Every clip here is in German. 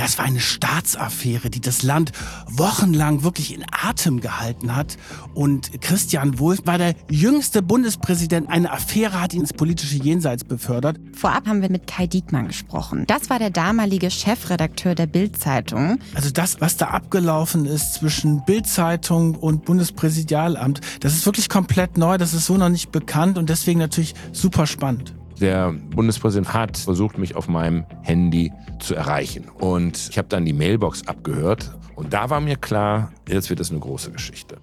Das war eine Staatsaffäre, die das Land wochenlang wirklich in Atem gehalten hat. Und Christian Wulff war der jüngste Bundespräsident. Eine Affäre hat ihn ins politische Jenseits befördert. Vorab haben wir mit Kai Diekmann gesprochen. Das war der damalige Chefredakteur der Bild-Zeitung. Also das, was da abgelaufen ist zwischen Bild-Zeitung und Bundespräsidialamt, das ist wirklich komplett neu. Das ist so noch nicht bekannt und deswegen natürlich super spannend. Der Bundespräsident hat versucht, mich auf meinem Handy zu erreichen. Und ich habe dann die Mailbox abgehört. Und da war mir klar, jetzt wird es eine große Geschichte.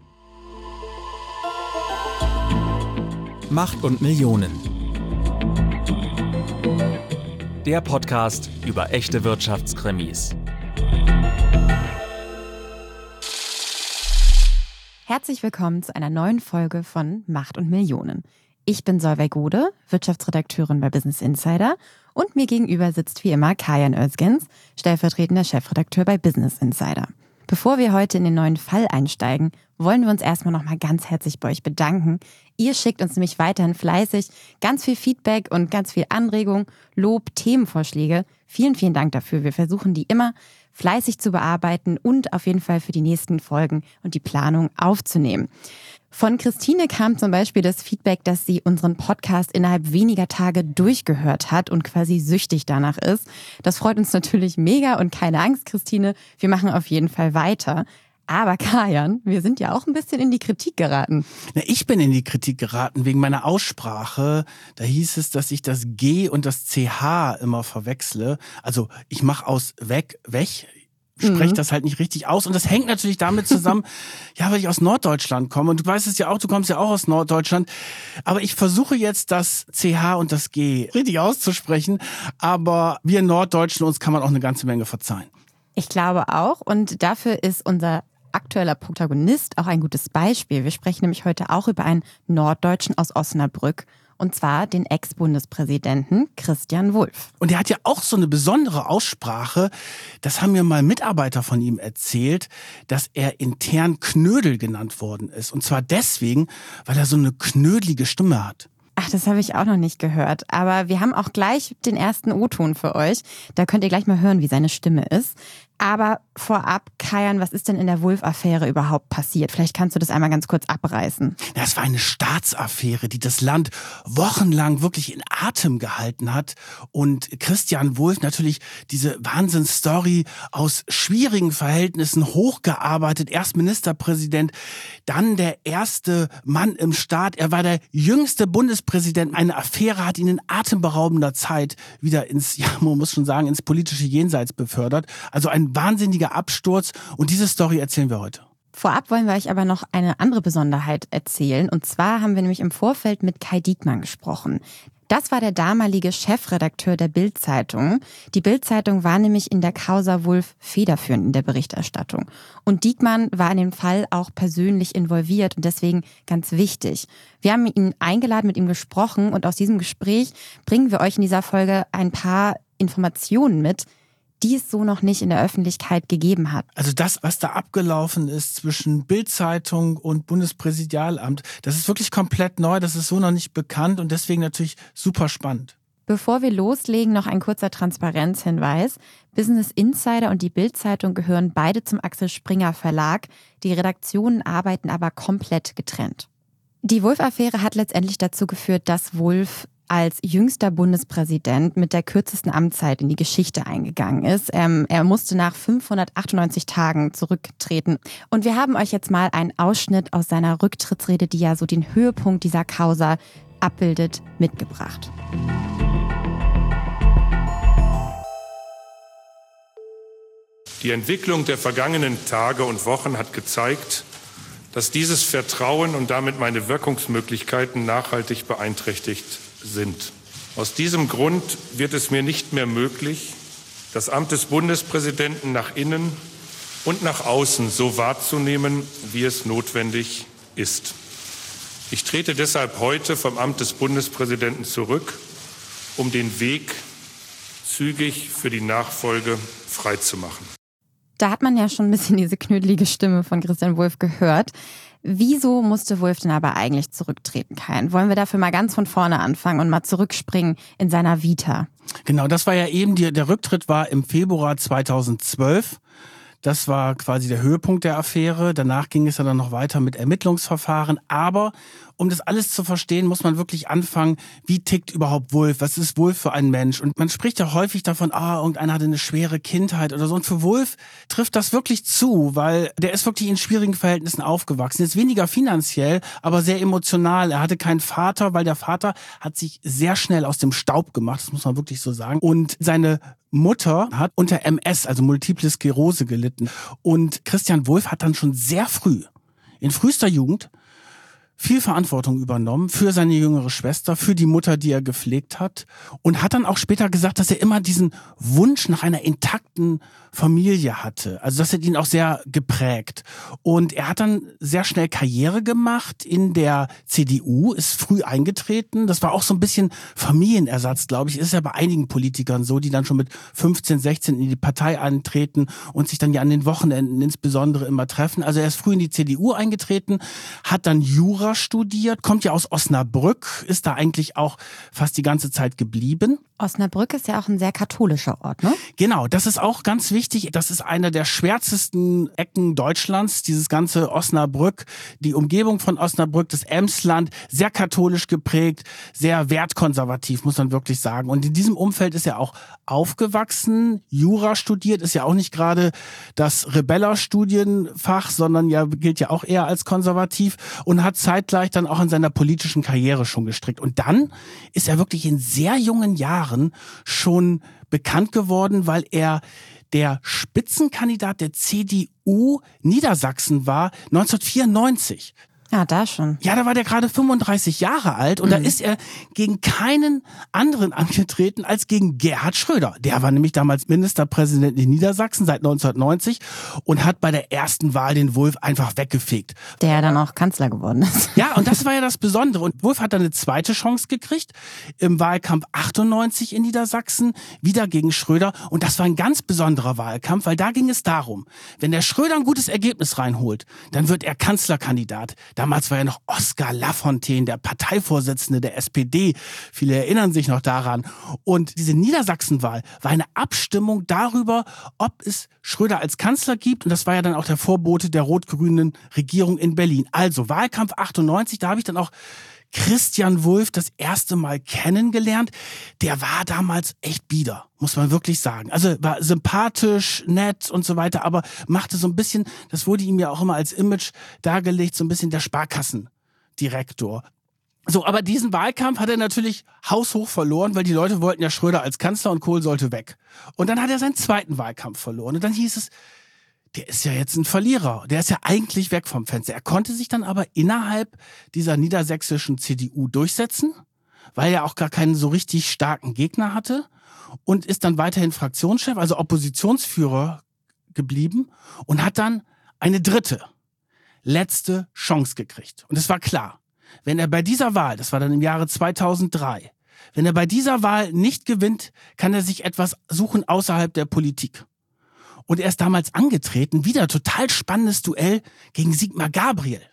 Macht und Millionen. Der Podcast über echte Wirtschaftskrimis. Herzlich willkommen zu einer neuen Folge von Macht und Millionen. Ich bin Solveig Gode, Wirtschaftsredakteurin bei Business Insider und mir gegenüber sitzt wie immer Kajan Özgens, stellvertretender Chefredakteur bei Business Insider. Bevor wir heute in den neuen Fall einsteigen, wollen wir uns erstmal nochmal ganz herzlich bei euch bedanken. Ihr schickt uns nämlich weiterhin fleißig ganz viel Feedback und ganz viel Anregung, Lob, Themenvorschläge. Vielen, vielen Dank dafür. Wir versuchen die immer fleißig zu bearbeiten und auf jeden Fall für die nächsten Folgen und die Planung aufzunehmen. Von Christine kam zum Beispiel das Feedback, dass sie unseren Podcast innerhalb weniger Tage durchgehört hat und quasi süchtig danach ist. Das freut uns natürlich mega und keine Angst, Christine, wir machen auf jeden Fall weiter. Aber Kajan, wir sind ja auch ein bisschen in die Kritik geraten. Na, ich bin in die Kritik geraten wegen meiner Aussprache. Da hieß es, dass ich das G und das CH immer verwechsle. Also ich mache aus weg. Spreche das halt nicht richtig aus. Und das hängt natürlich damit zusammen, ja, weil ich aus Norddeutschland komme. Und du weißt es ja auch, du kommst ja auch aus Norddeutschland. Aber ich versuche jetzt das CH und das G richtig auszusprechen. Aber wir Norddeutschen, uns kann man auch eine ganze Menge verzeihen. Ich glaube auch. Und dafür ist unser aktueller Protagonist auch ein gutes Beispiel. Wir sprechen nämlich heute auch über einen Norddeutschen aus Osnabrück. Und zwar den Ex-Bundespräsidenten Christian Wulff. Und der hat ja auch so eine besondere Aussprache. Das haben mir mal Mitarbeiter von ihm erzählt, dass er intern Knödel genannt worden ist. Und zwar deswegen, weil er so eine knödelige Stimme hat. Ach, das habe ich auch noch nicht gehört. Aber wir haben auch gleich den ersten O-Ton für euch. Da könnt ihr gleich mal hören, wie seine Stimme ist. Aber vorab, Kajan, was ist denn in der Wulff-Affäre überhaupt passiert? Vielleicht kannst du das einmal ganz kurz abreißen. Das war eine Staatsaffäre, die das Land wochenlang wirklich in Atem gehalten hat. Und Christian Wulff natürlich diese Wahnsinnsstory aus schwierigen Verhältnissen hochgearbeitet. Erst Ministerpräsident, dann der erste Mann im Staat. Er war der jüngste Bundespräsident. Eine Affäre hat ihn in atemberaubender Zeit wieder ins, ja, man muss schon sagen, ins politische Jenseits befördert. Also ein wahnsinniger Absturz und diese Story erzählen wir heute. Vorab wollen wir euch aber noch eine andere Besonderheit erzählen. Und zwar haben wir nämlich im Vorfeld mit Kai Diekmann gesprochen. Das war der damalige Chefredakteur der Bild-Zeitung. Die Bild-Zeitung war nämlich in der Causa Wulff federführend in der Berichterstattung. Und Diekmann war in dem Fall auch persönlich involviert und deswegen ganz wichtig. Wir haben ihn eingeladen, mit ihm gesprochen und aus diesem Gespräch bringen wir euch in dieser Folge ein paar Informationen mit, die es so noch nicht in der Öffentlichkeit gegeben hat. Also das, was da abgelaufen ist zwischen Bild-Zeitung und Bundespräsidialamt, das ist wirklich komplett neu, das ist so noch nicht bekannt und deswegen natürlich super spannend. Bevor wir loslegen, noch ein kurzer Transparenzhinweis. Business Insider und die Bild-Zeitung gehören beide zum Axel Springer Verlag. Die Redaktionen arbeiten aber komplett getrennt. Die Wulff-Affäre hat letztendlich dazu geführt, dass Wulff als jüngster Bundespräsident mit der kürzesten Amtszeit in die Geschichte eingegangen ist. Er musste nach 598 Tagen zurücktreten. Und wir haben euch jetzt mal einen Ausschnitt aus seiner Rücktrittsrede, die ja so den Höhepunkt dieser Causa abbildet, mitgebracht. Die Entwicklung der vergangenen Tage und Wochen hat gezeigt, dass dieses Vertrauen und damit meine Wirkungsmöglichkeiten nachhaltig beeinträchtigt sind. Aus diesem Grund wird es mir nicht mehr möglich, das Amt des Bundespräsidenten nach innen und nach außen so wahrzunehmen, wie es notwendig ist. Ich trete deshalb heute vom Amt des Bundespräsidenten zurück, um den Weg zügig für die Nachfolge freizumachen. Da hat man ja schon ein bisschen diese knödelige Stimme von Christian Wulff gehört. Wieso musste Wulff denn aber eigentlich zurücktreten, Kajan? Wollen wir dafür mal ganz von vorne anfangen und mal zurückspringen in seiner Vita? Genau, das war ja eben, der Rücktritt war im Februar 2012. Das war quasi der Höhepunkt der Affäre. Danach ging es ja dann noch weiter mit Ermittlungsverfahren. Aber um das alles zu verstehen, muss man wirklich anfangen, wie tickt überhaupt Wulff? Was ist Wulff für ein Mensch? Und man spricht ja häufig davon, irgendeiner hatte eine schwere Kindheit oder so. Und für Wulff trifft das wirklich zu, weil der ist wirklich in schwierigen Verhältnissen aufgewachsen. Jetzt weniger finanziell, aber sehr emotional. Er hatte keinen Vater, weil der Vater hat sich sehr schnell aus dem Staub gemacht. Das muss man wirklich so sagen. Und seine Mutter hat unter MS, also Multiple Sklerose, gelitten. Und Christian Wulff hat dann schon sehr früh, in frühester Jugend, viel Verantwortung übernommen für seine jüngere Schwester, für die Mutter, die er gepflegt hat. Und hat dann auch später gesagt, dass er immer diesen Wunsch nach einer intakten Familie hatte. Also das hat ihn auch sehr geprägt. Und er hat dann sehr schnell Karriere gemacht in der CDU, ist früh eingetreten. Das war auch so ein bisschen Familienersatz, glaube ich. Ist ja bei einigen Politikern so, die dann schon mit 15, 16 in die Partei eintreten und sich dann ja an den Wochenenden insbesondere immer treffen. Also er ist früh in die CDU eingetreten, hat dann Jura studiert, kommt ja aus Osnabrück, ist da eigentlich auch fast die ganze Zeit geblieben. Osnabrück ist ja auch ein sehr katholischer Ort, ne? Genau, das ist auch ganz wichtig. Das ist einer der schwärzesten Ecken Deutschlands, dieses ganze Osnabrück, die Umgebung von Osnabrück, das Emsland, sehr katholisch geprägt, sehr wertkonservativ, muss man wirklich sagen. Und in diesem Umfeld ist er auch aufgewachsen, Jura studiert, ist ja auch nicht gerade das Rebellerstudienfach, sondern ja gilt ja auch eher als konservativ und hat zeitgleich dann auch an seiner politischen Karriere schon gestrickt. Und dann ist er wirklich in sehr jungen Jahren schon bekannt geworden, weil er der Spitzenkandidat der CDU Niedersachsen war 1994. Ja, da schon. Ja, da war der gerade 35 Jahre alt und da ist er gegen keinen anderen angetreten als gegen Gerhard Schröder. Der war nämlich damals Ministerpräsident in Niedersachsen seit 1990 und hat bei der ersten Wahl den Wulff einfach weggefegt. Der dann auch Kanzler geworden ist. Ja, und das war ja das Besondere. Und Wulff hat dann eine zweite Chance gekriegt im Wahlkampf 98 in Niedersachsen, wieder gegen Schröder. Und das war ein ganz besonderer Wahlkampf, weil da ging es darum, wenn der Schröder ein gutes Ergebnis reinholt, dann wird er Kanzlerkandidat. Damals war ja noch Oskar Lafontaine, der Parteivorsitzende der SPD. Viele erinnern sich noch daran. Und diese Niedersachsenwahl war eine Abstimmung darüber, ob es Schröder als Kanzler gibt. Und das war ja dann auch der Vorbote der rot-grünen Regierung in Berlin. Also Wahlkampf 98, da habe ich dann auch Christian Wulff das erste Mal kennengelernt. Der war damals echt bieder, muss man wirklich sagen. Also war sympathisch, nett und so weiter, aber machte so ein bisschen, das wurde ihm ja auch immer als Image dargelegt, so ein bisschen der Sparkassendirektor. So, aber diesen Wahlkampf hat er natürlich haushoch verloren, weil die Leute wollten ja Schröder als Kanzler und Kohl sollte weg. Und dann hat er seinen zweiten Wahlkampf verloren. Und dann hieß es, der ist ja jetzt ein Verlierer. Der ist ja eigentlich weg vom Fenster. Er konnte sich dann aber innerhalb dieser niedersächsischen CDU durchsetzen, weil er auch gar keinen so richtig starken Gegner hatte und ist dann weiterhin Fraktionschef, also Oppositionsführer geblieben und hat dann eine dritte, letzte Chance gekriegt. Und es war klar, wenn er bei dieser Wahl, das war dann im Jahre 2003, wenn er bei dieser Wahl nicht gewinnt, kann er sich etwas suchen außerhalb der Politik. Und er ist damals angetreten, wieder total spannendes Duell gegen Sigmar Gabriel,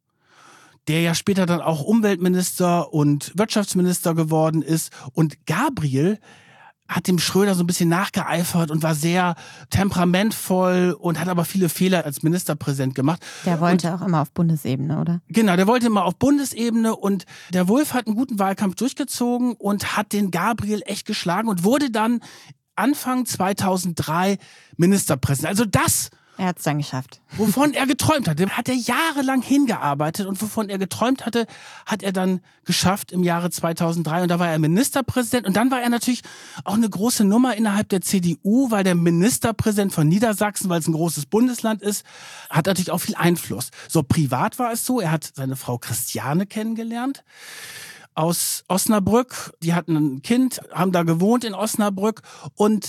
der ja später dann auch Umweltminister und Wirtschaftsminister geworden ist. Und Gabriel hat dem Schröder so ein bisschen nachgeeifert und war sehr temperamentvoll und hat aber viele Fehler als Ministerpräsident gemacht. Der wollte auch immer auf Bundesebene, oder? Genau, der wollte immer auf Bundesebene und der Wulff hat einen guten Wahlkampf durchgezogen und hat den Gabriel echt geschlagen und wurde dann Anfang 2003 Ministerpräsident. Also das, er hat es dann geschafft. Wovon er geträumt hatte, hat er jahrelang hingearbeitet und wovon er geträumt hatte, hat er dann geschafft im Jahre 2003 und da war er Ministerpräsident und dann war er natürlich auch eine große Nummer innerhalb der CDU, weil der Ministerpräsident von Niedersachsen, weil es ein großes Bundesland ist, hat natürlich auch viel Einfluss. So privat war es so, er hat seine Frau Christiane kennengelernt aus Osnabrück. Die hatten ein Kind, haben da gewohnt in Osnabrück und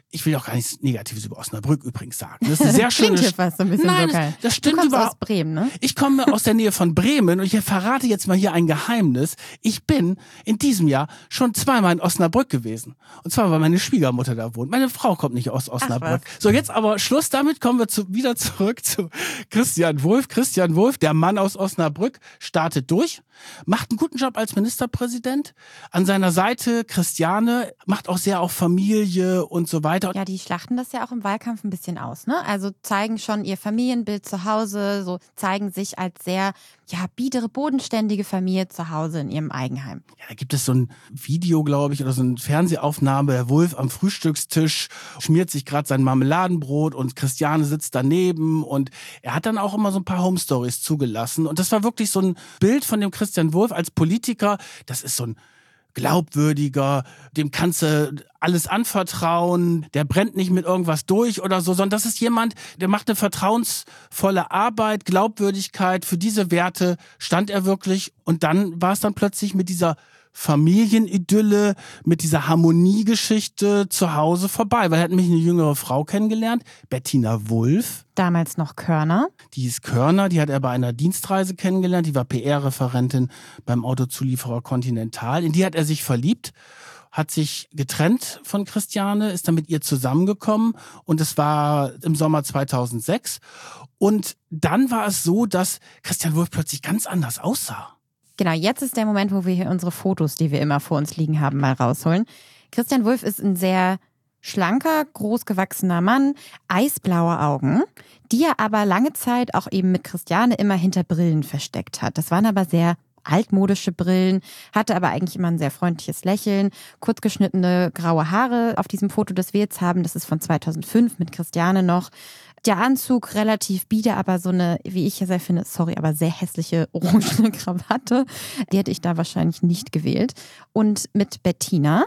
Ich will auch gar nichts Negatives über Osnabrück übrigens sagen. Das ist eine sehr schöne Klingt hier fast so ein bisschen Nein, so geil. das stimmt du kommst überhaupt. aus Bremen, ne? Ich komme aus der Nähe von Bremen und ich verrate jetzt mal hier ein Geheimnis. Ich bin in diesem Jahr schon zweimal in Osnabrück gewesen. Und zwar, weil meine Schwiegermutter da wohnt. Meine Frau kommt nicht aus Osnabrück. So, jetzt aber Schluss damit, kommen wir wieder zurück zu Christian Wulff. Christian Wulff, der Mann aus Osnabrück, startet durch, macht einen guten Job als Ministerpräsident. An seiner Seite Christiane, macht auch sehr auf Familie und so weiter. Ja, die schlachten das ja auch im Wahlkampf ein bisschen aus, ne? Also zeigen schon ihr Familienbild zu Hause, so zeigen sich als sehr, biedere, bodenständige Familie zu Hause in ihrem Eigenheim. Ja, da gibt es so ein Video, glaube ich, oder so eine Fernsehaufnahme. Der Wulff am Frühstückstisch schmiert sich gerade sein Marmeladenbrot und Christiane sitzt daneben und er hat dann auch immer so ein paar Home-Stories zugelassen. Und das war wirklich so ein Bild von dem Christian Wulff als Politiker. Das ist so ein glaubwürdiger, dem kannst du alles anvertrauen, der brennt nicht mit irgendwas durch oder so, sondern das ist jemand, der macht eine vertrauensvolle Arbeit, Glaubwürdigkeit, für diese Werte stand er wirklich und dann war es dann plötzlich mit dieser Familienidylle, mit dieser Harmoniegeschichte zu Hause vorbei, weil er hat nämlich eine jüngere Frau kennengelernt, Bettina Wulff. Damals noch Körner. Die ist Körner, die hat er bei einer Dienstreise kennengelernt, die war PR-Referentin beim Autozulieferer Continental, in die hat er sich verliebt, hat sich getrennt von Christiane, ist dann mit ihr zusammengekommen und es war im Sommer 2006 und dann war es so, dass Christian Wulff plötzlich ganz anders aussah. Genau, jetzt ist der Moment, wo wir hier unsere Fotos, die wir immer vor uns liegen haben, mal rausholen. Christian Wulff ist ein sehr schlanker, großgewachsener Mann, eisblaue Augen, die er aber lange Zeit auch eben mit Christiane immer hinter Brillen versteckt hat. Das waren aber sehr altmodische Brillen, hatte aber eigentlich immer ein sehr freundliches Lächeln, kurz geschnittene graue Haare auf diesem Foto, das wir jetzt haben, das ist von 2005 mit Christiane noch. Der Anzug relativ bieder, aber so eine, wie ich ja sehr finde, aber sehr hässliche orangene Krawatte. Die hätte ich da wahrscheinlich nicht gewählt. Und mit Bettina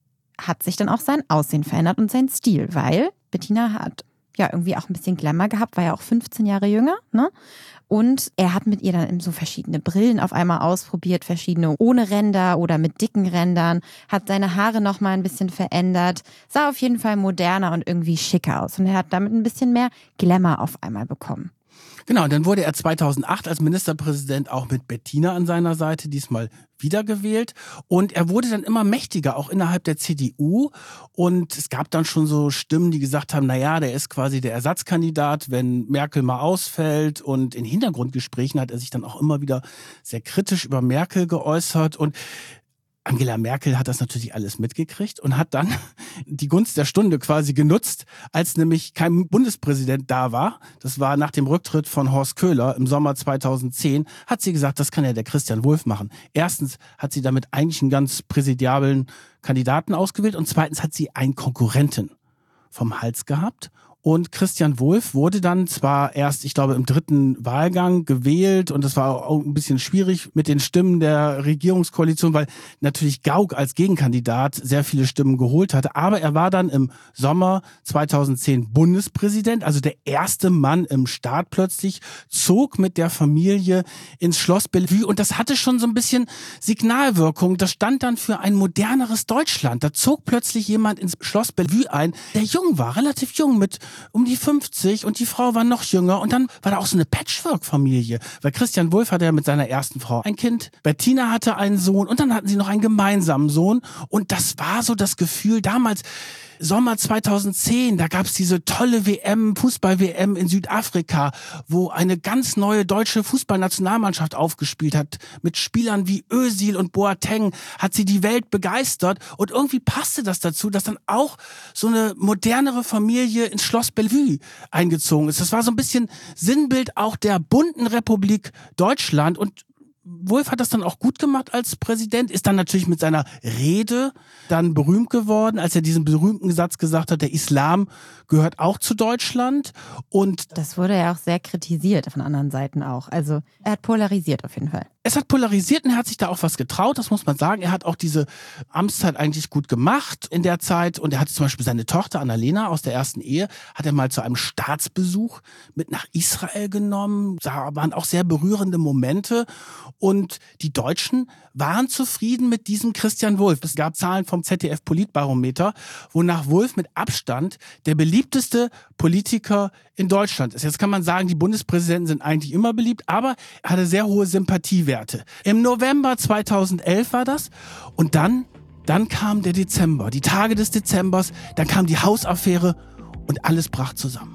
hat sich dann auch sein Aussehen verändert und sein Stil, weil Bettina hat ja irgendwie auch ein bisschen Glamour gehabt, war ja auch 15 Jahre jünger, ne? Und er hat mit ihr dann so verschiedene Brillen auf einmal ausprobiert, verschiedene ohne Ränder oder mit dicken Rändern, hat seine Haare nochmal ein bisschen verändert, sah auf jeden Fall moderner und irgendwie schicker aus. Und er hat damit ein bisschen mehr Glamour auf einmal bekommen. Genau, und dann wurde er 2008 als Ministerpräsident auch mit Bettina an seiner Seite, diesmal wiedergewählt. Und er wurde dann immer mächtiger, auch innerhalb der CDU. Und es gab dann schon so Stimmen, die gesagt haben, naja, der ist quasi der Ersatzkandidat, wenn Merkel mal ausfällt. Und in Hintergrundgesprächen hat er sich dann auch immer wieder sehr kritisch über Merkel geäußert. Und Angela Merkel hat das natürlich alles mitgekriegt und hat dann die Gunst der Stunde quasi genutzt, als nämlich kein Bundespräsident da war. Das war nach dem Rücktritt von Horst Köhler im Sommer 2010, hat sie gesagt, das kann ja der Christian Wulff machen. Erstens hat sie damit eigentlich einen ganz präsidiablen Kandidaten ausgewählt und zweitens hat sie einen Konkurrenten vom Hals gehabt. Und Christian Wulff wurde dann zwar erst, ich glaube, im 3. Wahlgang gewählt und das war auch ein bisschen schwierig mit den Stimmen der Regierungskoalition, weil natürlich Gauck als Gegenkandidat sehr viele Stimmen geholt hatte. Aber er war dann im Sommer 2010 Bundespräsident, also der erste Mann im Staat plötzlich, zog mit der Familie ins Schloss Bellevue und das hatte schon so ein bisschen Signalwirkung. Das stand dann für ein moderneres Deutschland. Da zog plötzlich jemand ins Schloss Bellevue ein, der jung war, relativ jung, mit um die 50 und die Frau war noch jünger und dann war da auch so eine Patchwork-Familie, weil Christian Wulff hatte ja mit seiner ersten Frau ein Kind, Bettina hatte einen Sohn und dann hatten sie noch einen gemeinsamen Sohn und das war so das Gefühl damals, Sommer 2010, da gab's diese tolle WM, Fußball-WM in Südafrika, wo eine ganz neue deutsche Fußballnationalmannschaft aufgespielt hat. Mit Spielern wie Özil und Boateng hat sie die Welt begeistert. Und irgendwie passte das dazu, dass dann auch so eine modernere Familie ins Schloss Bellevue eingezogen ist. Das war so ein bisschen Sinnbild auch der bunten Republik Deutschland. Und Wulff hat das dann auch gut gemacht als Präsident, ist dann natürlich mit seiner Rede dann berühmt geworden, als er diesen berühmten Satz gesagt hat, der Islam gehört auch zu Deutschland. Und das wurde ja auch sehr kritisiert von anderen Seiten auch. Also er hat polarisiert auf jeden Fall. Es hat polarisiert und er hat sich da auch was getraut, das muss man sagen. Er hat auch diese Amtszeit eigentlich gut gemacht in der Zeit und er hatte zum Beispiel seine Tochter Annalena aus der ersten Ehe, hat er mal zu einem Staatsbesuch mit nach Israel genommen. Da waren auch sehr berührende Momente Und die Deutschen waren zufrieden mit diesem Christian Wulff. Es gab Zahlen vom ZDF-Politbarometer, wonach Wulff mit Abstand der beliebteste Politiker in Deutschland ist. Jetzt kann man sagen, die Bundespräsidenten sind eigentlich immer beliebt, aber er hatte sehr hohe Sympathiewerte. Im November 2011 war das. Und dann kam der Dezember, die Tage des Dezembers, dann kam die Hausaffäre und alles brach zusammen.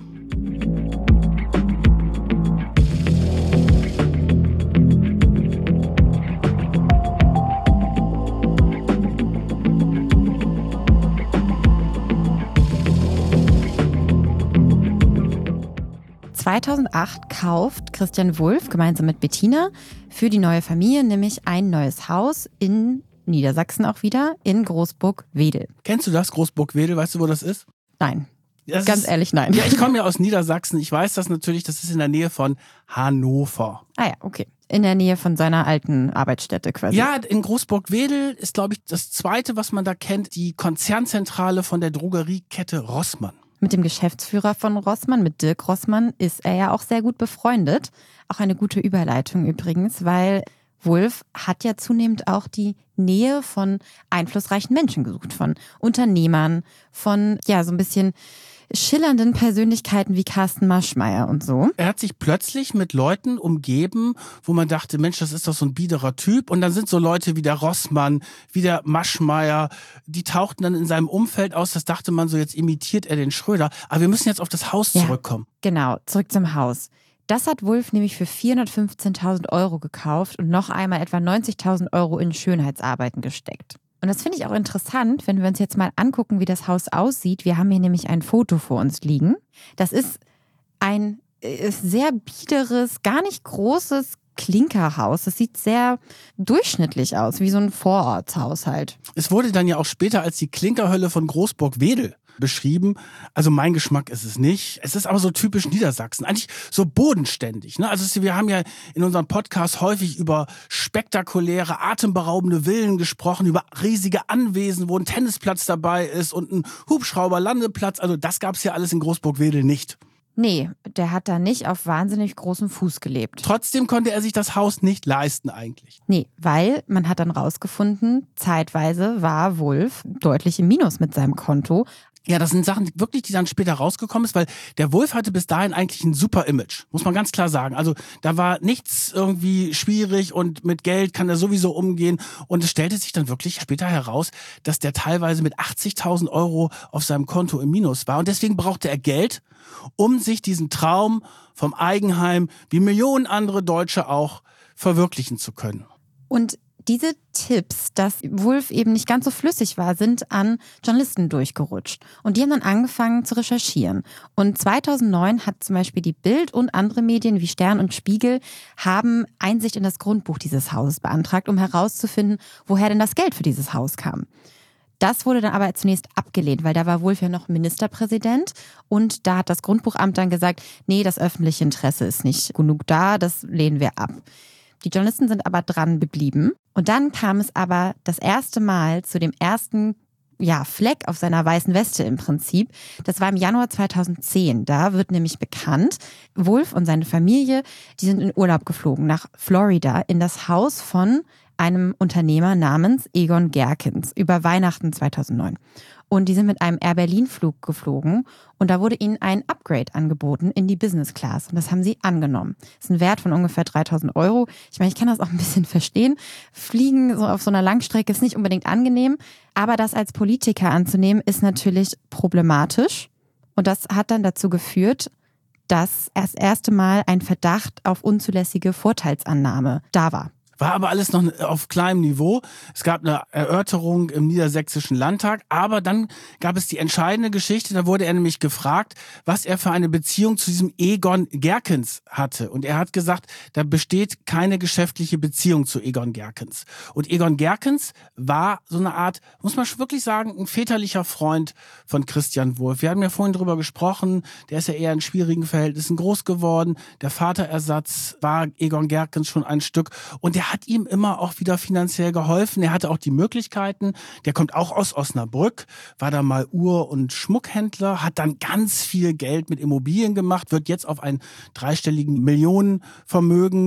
(2008) kauft Christian Wulff gemeinsam mit Bettina für die neue Familie nämlich ein neues Haus in Niedersachsen auch wieder, in Großburg-Wedel. Kennst du das, Großburg-Wedel? Weißt du, wo das ist? Nein. Ganz ehrlich, nein. Ja, ich komme ja aus Niedersachsen. Ich weiß das natürlich, das ist in der Nähe von Hannover. Ah ja, okay. In der Nähe von seiner alten Arbeitsstätte quasi. Ja, in Großburg-Wedel ist, glaube ich, das Zweite, was man da kennt, die Konzernzentrale von der Drogeriekette Rossmann. Mit dem Geschäftsführer von Rossmann, mit Dirk Rossmann, ist er ja auch sehr gut befreundet. Auch eine gute Überleitung übrigens, weil Wulff hat ja zunehmend auch die Nähe von einflussreichen Menschen gesucht, von Unternehmern, von ja so ein bisschen schillernden Persönlichkeiten wie Carsten Maschmeyer und so. Er hat sich plötzlich mit Leuten umgeben, wo man dachte, Mensch, das ist doch so ein biederer Typ. Und dann sind so Leute wie der Rossmann, wie der Maschmeyer, die tauchten dann in seinem Umfeld aus. Das dachte man so, jetzt imitiert er den Schröder. Aber wir müssen jetzt auf das Haus zurückkommen. Genau, zurück zum Haus. Das hat Wulff nämlich für 415.000 € gekauft und noch einmal etwa 90.000 € in Schönheitsarbeiten gesteckt. Und das finde ich auch interessant, wenn wir uns jetzt mal angucken, wie das Haus aussieht. Wir haben hier nämlich ein Foto vor uns liegen. Das ist ein sehr biederes, gar nicht großes Klinkerhaus. Das sieht sehr durchschnittlich aus, wie so ein Vorortshaushalt. Es wurde dann ja auch später als die Klinkerhölle von Großburg-Wedel beschrieben. Also mein Geschmack ist es nicht. Es ist aber so typisch Niedersachsen. Eigentlich so bodenständig. Ne? Also wir haben ja in unserem Podcast häufig über spektakuläre, atemberaubende Villen gesprochen, über riesige Anwesen, wo ein Tennisplatz dabei ist und ein Hubschrauberlandeplatz. Also das gab es ja alles in Großburg-Wedel nicht. Nee, der hat da nicht auf wahnsinnig großem Fuß gelebt. Trotzdem konnte er sich das Haus nicht leisten eigentlich. Nee, weil man hat dann rausgefunden, zeitweise war Wulff deutlich im Minus mit seinem Konto. Ja, das sind Sachen wirklich, die dann später rausgekommen ist, weil der Wulff hatte bis dahin eigentlich ein super Image, muss man ganz klar sagen. Also da war nichts irgendwie schwierig und mit Geld kann er sowieso umgehen. Und es stellte sich dann wirklich später heraus, dass der teilweise mit 80.000 € auf seinem Konto im Minus war. Und deswegen brauchte er Geld, um sich diesen Traum vom Eigenheim, wie Millionen andere Deutsche auch, verwirklichen zu können. Und diese Tipps, dass Wulff eben nicht ganz so flüssig war, sind an Journalisten durchgerutscht. Und die haben dann angefangen zu recherchieren. Und 2009 hat zum Beispiel die Bild und andere Medien wie Stern und Spiegel haben Einsicht in das Grundbuch dieses Hauses beantragt, um herauszufinden, woher denn das Geld für dieses Haus kam. Das wurde dann aber zunächst abgelehnt, weil da war Wulff ja noch Ministerpräsident und da hat das Grundbuchamt dann gesagt, nee, das öffentliche Interesse ist nicht genug da, das lehnen wir ab. Die Journalisten sind aber dran geblieben. Und dann kam es aber das erste Mal zu dem ersten Fleck auf seiner weißen Weste im Prinzip. Das war im Januar 2010. Da wird nämlich bekannt, Wulff und seine Familie, die sind in Urlaub geflogen nach Florida in das Haus von einem Unternehmer namens Egon Gerkens über Weihnachten 2009. Und die sind mit einem Air Berlin-Flug geflogen und da wurde ihnen ein Upgrade angeboten in die Business Class und das haben sie angenommen. Das ist ein Wert von ungefähr 3.000 €. Ich meine, ich kann das auch ein bisschen verstehen. Fliegen so auf so einer Langstrecke ist nicht unbedingt angenehm, aber das als Politiker anzunehmen ist natürlich problematisch und das hat dann dazu geführt, dass das erste Mal ein Verdacht auf unzulässige Vorteilsannahme da war. War aber alles noch auf kleinem Niveau. Es gab eine Erörterung im Niedersächsischen Landtag, aber dann gab es die entscheidende Geschichte, da wurde er nämlich gefragt, was er für eine Beziehung zu diesem Egon Gerkens hatte. Und er hat gesagt, da besteht keine geschäftliche Beziehung zu Egon Gerkens. Und Egon Gerkens war so eine Art, muss man wirklich sagen, ein väterlicher Freund von Christian Wulff. Wir haben ja vorhin drüber gesprochen, der ist ja eher in schwierigen Verhältnissen groß geworden. Der Vaterersatz war Egon Gerkens schon ein Stück. Und der hat ihm immer auch wieder finanziell geholfen. Er hatte auch die Möglichkeiten. Der kommt auch aus Osnabrück, war da mal Uhr- und Schmuckhändler, hat dann ganz viel Geld mit Immobilien gemacht, wird jetzt auf ein 3-stelligen Millionenvermögen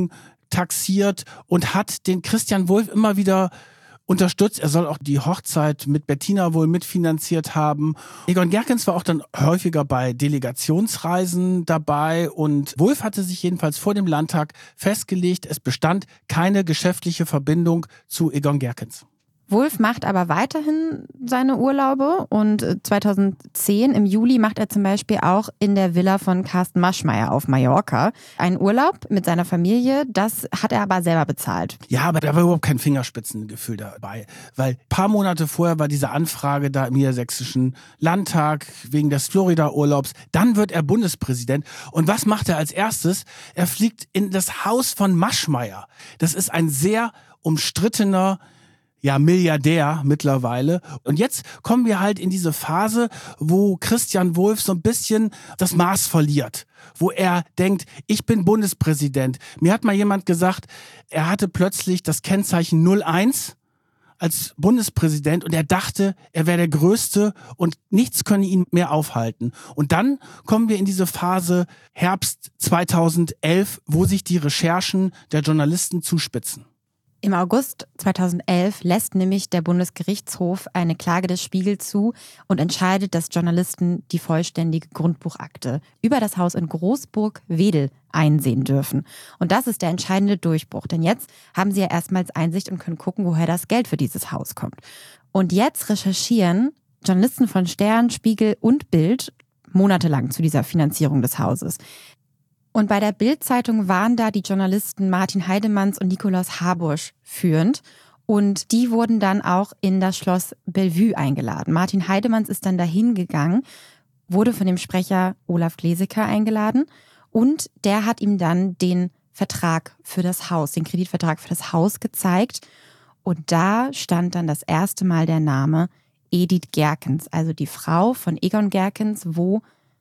taxiert und hat den Christian Wulff immer wieder unterstützt. Er soll auch die Hochzeit mit Bettina wohl mitfinanziert haben. Egon Gerckens war auch dann häufiger bei Delegationsreisen dabei und Wulff hatte sich jedenfalls vor dem Landtag festgelegt, es bestand keine geschäftliche Verbindung zu Egon Gerckens. Wulff macht aber weiterhin seine Urlaube und 2010 im Juli macht er zum Beispiel auch in der Villa von Carsten Maschmeyer auf Mallorca einen Urlaub mit seiner Familie. Das hat er aber selber bezahlt. Ja, aber da war überhaupt kein Fingerspitzengefühl dabei, weil ein paar Monate vorher war diese Anfrage da im Niedersächsischen Landtag wegen des Florida-Urlaubs. Dann wird er Bundespräsident. Und was macht er als erstes? Er fliegt in das Haus von Maschmeyer. Das ist ein sehr umstrittener Milliardär mittlerweile. Und jetzt kommen wir halt in diese Phase, wo Christian Wulff so ein bisschen das Maß verliert. Wo er denkt, ich bin Bundespräsident. Mir hat mal jemand gesagt, er hatte plötzlich das Kennzeichen 01 als Bundespräsident und er dachte, er wäre der Größte und nichts könne ihn mehr aufhalten. Und dann kommen wir in diese Phase Herbst 2011, wo sich die Recherchen der Journalisten zuspitzen. Im August 2011 lässt nämlich der Bundesgerichtshof eine Klage des Spiegel zu und entscheidet, dass Journalisten die vollständige Grundbuchakte über das Haus in Großburg-Wedel einsehen dürfen. Und das ist der entscheidende Durchbruch, denn jetzt haben sie ja erstmals Einsicht und können gucken, woher das Geld für dieses Haus kommt. Und jetzt recherchieren Journalisten von Stern, Spiegel und Bild monatelang zu dieser Finanzierung des Hauses. Und bei der Bild-Zeitung waren da die Journalisten Martin Heidemanns und Nikolaus Habusch führend. Und die wurden dann auch in das Schloss Bellevue eingeladen. Martin Heidemanns ist dann dahin gegangen, wurde von dem Sprecher Olaf Glesecker eingeladen. Und der hat ihm dann den Vertrag für das Haus, den Kreditvertrag für das Haus gezeigt. Und da stand dann das erste Mal der Name Edith Gerckens, also die Frau von Egon Gerckens, wo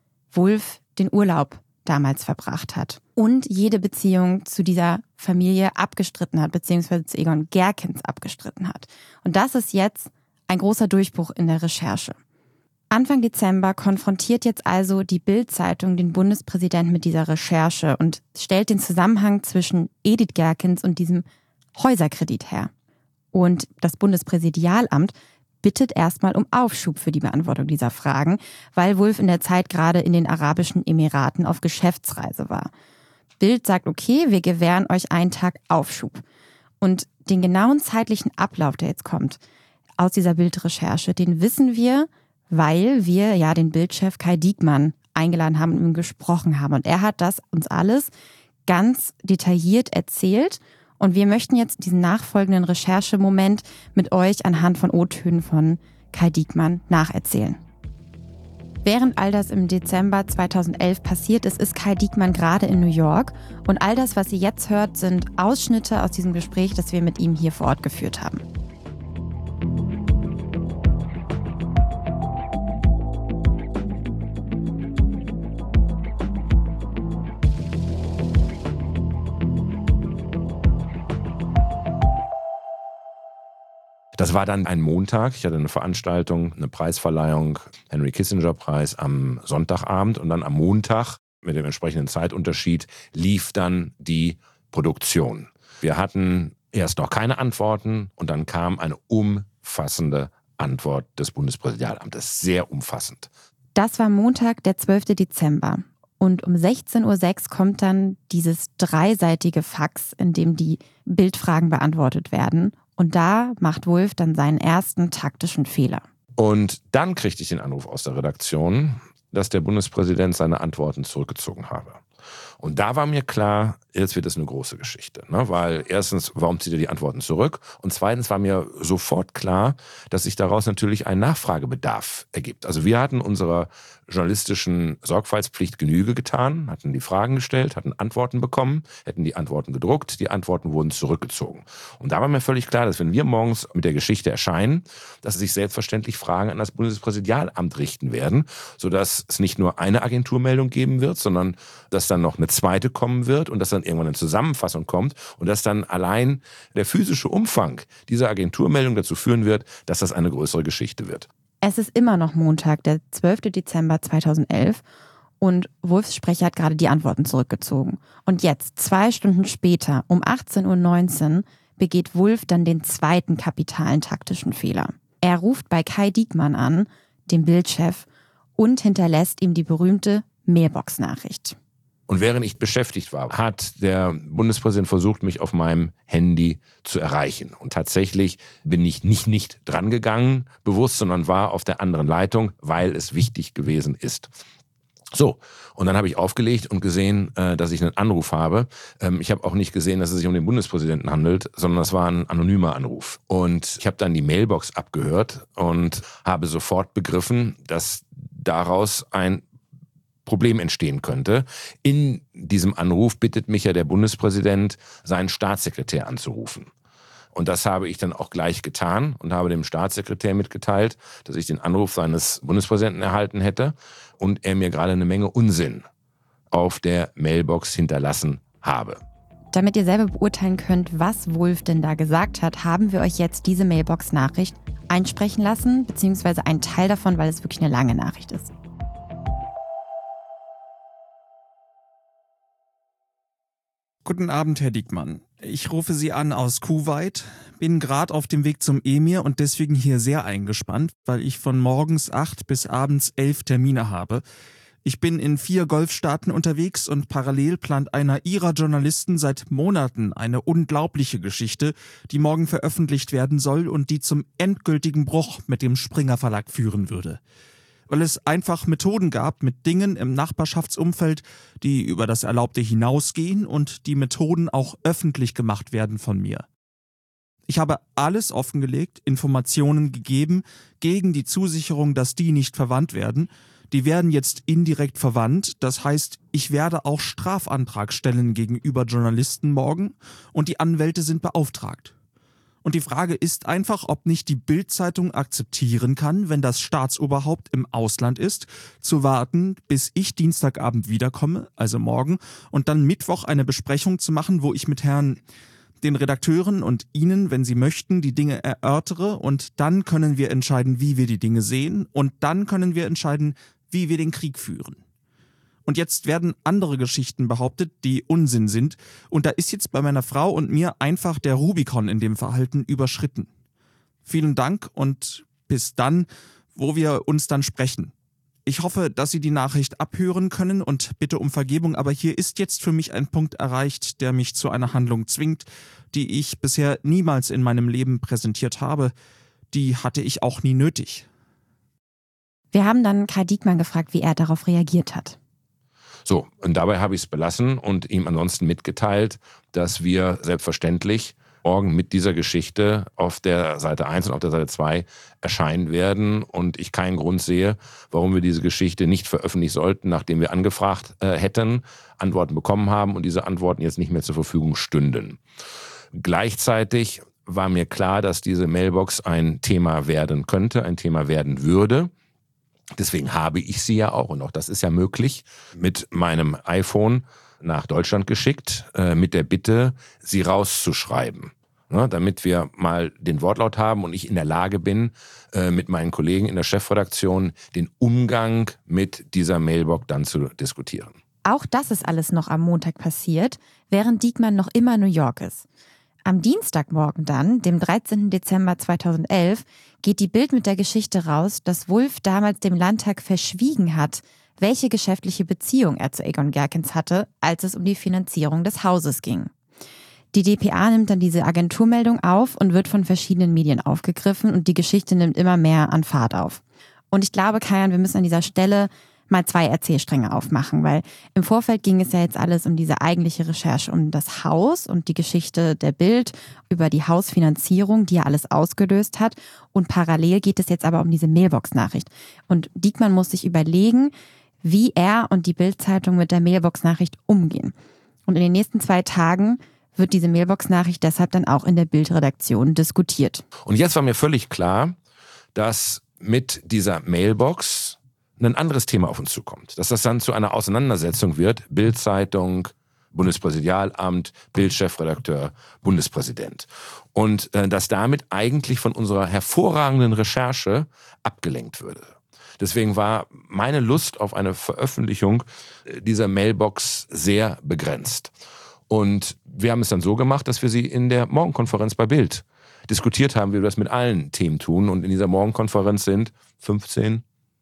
Wulff den Urlaub damals verbracht hat und jede Beziehung zu dieser Familie abgestritten hat, beziehungsweise zu Egon Gerckens abgestritten hat. Und das ist jetzt ein großer Durchbruch in der Recherche. Anfang Dezember konfrontiert jetzt also die Bild-Zeitung den Bundespräsidenten mit dieser Recherche und stellt den Zusammenhang zwischen Edith Gerckens und diesem Häuserkredit her. Und das Bundespräsidialamt bittet erstmal um Aufschub für die Beantwortung dieser Fragen, weil Wulff in der Zeit gerade in den Arabischen Emiraten auf Geschäftsreise war. Bild sagt, okay, wir gewähren euch einen Tag Aufschub. Und den genauen zeitlichen Ablauf, der jetzt kommt, aus dieser Bildrecherche, den wissen wir, weil wir ja den Bildchef Kai Diekmann eingeladen haben und mit ihm gesprochen haben. Und er hat das uns alles ganz detailliert erzählt. Und wir möchten jetzt diesen nachfolgenden Recherchemoment mit euch anhand von O-Tönen von Kai Diekmann nacherzählen. Während all das im Dezember 2011 passiert ist, ist Kai Diekmann gerade in New York. Und all das, was ihr jetzt hört, sind Ausschnitte aus diesem Gespräch, das wir mit ihm hier vor Ort geführt haben. Das war dann ein Montag. Ich hatte eine Veranstaltung, eine Preisverleihung, Henry Kissinger Preis am Sonntagabend und dann am Montag mit dem entsprechenden Zeitunterschied lief dann die Produktion. Wir hatten erst noch keine Antworten und dann kam eine umfassende Antwort des Bundespräsidialamtes. Sehr umfassend. Das war Montag, der 12. Dezember. Und um 16:06 Uhr kommt dann dieses dreiseitige Fax, in dem die Bildfragen beantwortet werden. Und da macht Wulff dann seinen ersten taktischen Fehler. Und dann kriegte ich den Anruf aus der Redaktion, dass der Bundespräsident seine Antworten zurückgezogen habe. Und da war mir klar, jetzt wird es eine große Geschichte. Ne? Weil erstens, warum zieht er die Antworten zurück? Und zweitens war mir sofort klar, dass sich daraus natürlich ein Nachfragebedarf ergibt. Also wir hatten unserer journalistischen Sorgfaltspflicht Genüge getan, hatten die Fragen gestellt, hatten Antworten bekommen, hätten die Antworten gedruckt, die Antworten wurden zurückgezogen. Und da war mir völlig klar, dass wenn wir morgens mit der Geschichte erscheinen, dass sich selbstverständlich Fragen an das Bundespräsidialamt richten werden, sodass es nicht nur eine Agenturmeldung geben wird, sondern dass dann noch eine zweite kommen wird und dass dann irgendwann eine Zusammenfassung kommt und dass dann allein der physische Umfang dieser Agenturmeldung dazu führen wird, dass das eine größere Geschichte wird. Es ist immer noch Montag, der 12. Dezember 2011 Und Wulffs Sprecher hat gerade die Antworten zurückgezogen. Und jetzt, 2 Stunden später, um 18:19 Uhr, begeht Wulff dann den zweiten kapitalen taktischen Fehler. Er ruft bei Kai Diekmann an, dem Bild-Chef, und hinterlässt ihm die berühmte Mailbox-Nachricht. Und während ich beschäftigt war, hat der Bundespräsident versucht, mich auf meinem Handy zu erreichen. Und tatsächlich bin ich nicht drangegangen, bewusst, sondern war auf der anderen Leitung, weil es wichtig gewesen ist. So, und dann habe ich aufgelegt und gesehen, dass ich einen Anruf habe. Ich habe auch nicht gesehen, dass es sich um den Bundespräsidenten handelt, sondern es war ein anonymer Anruf. Und ich habe dann die Mailbox abgehört und habe sofort begriffen, dass daraus ein Problem entstehen könnte. In diesem Anruf bittet mich ja der Bundespräsident, seinen Staatssekretär anzurufen. Und das habe ich dann auch gleich getan und habe dem Staatssekretär mitgeteilt, dass ich den Anruf seines Bundespräsidenten erhalten hätte und er mir gerade eine Menge Unsinn auf der Mailbox hinterlassen habe. Damit ihr selber beurteilen könnt, was Wulff denn da gesagt hat, haben wir euch jetzt diese Mailbox-Nachricht einsprechen lassen, beziehungsweise einen Teil davon, weil es wirklich eine lange Nachricht ist. Guten Abend, Herr Diekmann. Ich rufe Sie an aus Kuwait, bin gerade auf dem Weg zum Emir und deswegen hier sehr eingespannt, weil ich von morgens 8 bis abends 11 Termine habe. Ich bin in 4 Golfstaaten unterwegs und parallel plant einer Ihrer Journalisten seit Monaten eine unglaubliche Geschichte, die morgen veröffentlicht werden soll und die zum endgültigen Bruch mit dem Springer Verlag führen würde. Weil es einfach Methoden gab mit Dingen im Nachbarschaftsumfeld, die über das Erlaubte hinausgehen und die Methoden auch öffentlich gemacht werden von mir. Ich habe alles offengelegt, Informationen gegeben, gegen die Zusicherung, dass die nicht verwandt werden. Die werden jetzt indirekt verwandt, das heißt, ich werde auch Strafantrag stellen gegenüber Journalisten morgen und die Anwälte sind beauftragt. Und die Frage ist einfach, ob nicht die Bild-Zeitung akzeptieren kann, wenn das Staatsoberhaupt im Ausland ist, zu warten, bis ich Dienstagabend wiederkomme, also morgen, und dann Mittwoch eine Besprechung zu machen, wo ich mit den Redakteuren und Ihnen, wenn Sie möchten, die Dinge erörtere und dann können wir entscheiden, wie wir die Dinge sehen und dann können wir entscheiden, wie wir den Krieg führen. Und jetzt werden andere Geschichten behauptet, die Unsinn sind. Und da ist jetzt bei meiner Frau und mir einfach der Rubikon in dem Verhalten überschritten. Vielen Dank und bis dann, wo wir uns dann sprechen. Ich hoffe, dass Sie die Nachricht abhören können und bitte um Vergebung, aber hier ist jetzt für mich ein Punkt erreicht, der mich zu einer Handlung zwingt, die ich bisher niemals in meinem Leben präsentiert habe. Die hatte ich auch nie nötig. Wir haben dann Kai Diekmann gefragt, wie er darauf reagiert hat. So, und dabei habe ich es belassen und ihm ansonsten mitgeteilt, dass wir selbstverständlich morgen mit dieser Geschichte auf der Seite 1 und auf der Seite 2 erscheinen werden und ich keinen Grund sehe, warum wir diese Geschichte nicht veröffentlichen sollten, nachdem wir angefragt hätten, Antworten bekommen haben und diese Antworten jetzt nicht mehr zur Verfügung stünden. Gleichzeitig war mir klar, dass diese Mailbox ein Thema werden könnte, ein Thema werden würde. Deswegen habe ich sie ja auch, und auch das ist ja möglich, mit meinem iPhone nach Deutschland geschickt, mit der Bitte, sie rauszuschreiben. Ne, damit wir mal den Wortlaut haben und ich in der Lage bin, mit meinen Kollegen in der Chefredaktion den Umgang mit dieser Mailbox dann zu diskutieren. Auch das ist alles noch am Montag passiert, während Diekmann noch immer in New York ist. Am Dienstagmorgen dann, dem 13. Dezember 2011, geht die Bild mit der Geschichte raus, dass Wulff damals dem Landtag verschwiegen hat, welche geschäftliche Beziehung er zu Egon Gerkens hatte, als es um die Finanzierung des Hauses ging. Die dpa nimmt dann diese Agenturmeldung auf und wird von verschiedenen Medien aufgegriffen und die Geschichte nimmt immer mehr an Fahrt auf. Und ich glaube, Kajan, wir müssen an dieser Stelle mal 2 Erzählstränge aufmachen, weil im Vorfeld ging es ja jetzt alles um diese eigentliche Recherche um das Haus und die Geschichte der Bild über die Hausfinanzierung, die ja alles ausgelöst hat. Und parallel geht es jetzt aber um diese Mailbox-Nachricht. Und Diekmann muss sich überlegen, wie er und die Bild-Zeitung mit der Mailbox-Nachricht umgehen. Und in den nächsten 2 Tagen wird diese Mailbox-Nachricht deshalb dann auch in der Bild-Redaktion diskutiert. Und jetzt war mir völlig klar, dass mit dieser Mailbox ein anderes Thema auf uns zukommt. Dass das dann zu einer Auseinandersetzung wird, Bild-Zeitung, Bundespräsidialamt, Bild-Chefredakteur, Bundespräsident. Und dass damit eigentlich von unserer hervorragenden Recherche abgelenkt würde. Deswegen war meine Lust auf eine Veröffentlichung dieser Mailbox sehr begrenzt. Und wir haben es dann so gemacht, dass wir sie in der Morgenkonferenz bei Bild diskutiert haben, wie wir das mit allen Themen tun. Und in dieser Morgenkonferenz sind 15,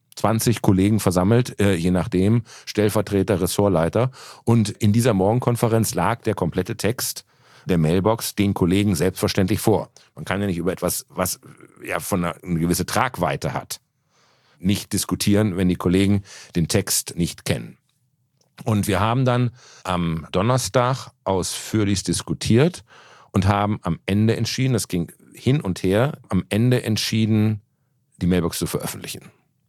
20 Kollegen versammelt, je nachdem, Stellvertreter, Ressortleiter. Und in dieser Morgenkonferenz lag der komplette Text der Mailbox den Kollegen selbstverständlich vor. Man kann ja nicht über etwas, was ja eine gewisse Tragweite hat, nicht diskutieren, wenn die Kollegen den Text nicht kennen. Und wir haben dann am Donnerstag ausführlich diskutiert und haben am Ende entschieden, das ging hin und her, am Ende entschieden, die Mailbox zu veröffentlichen.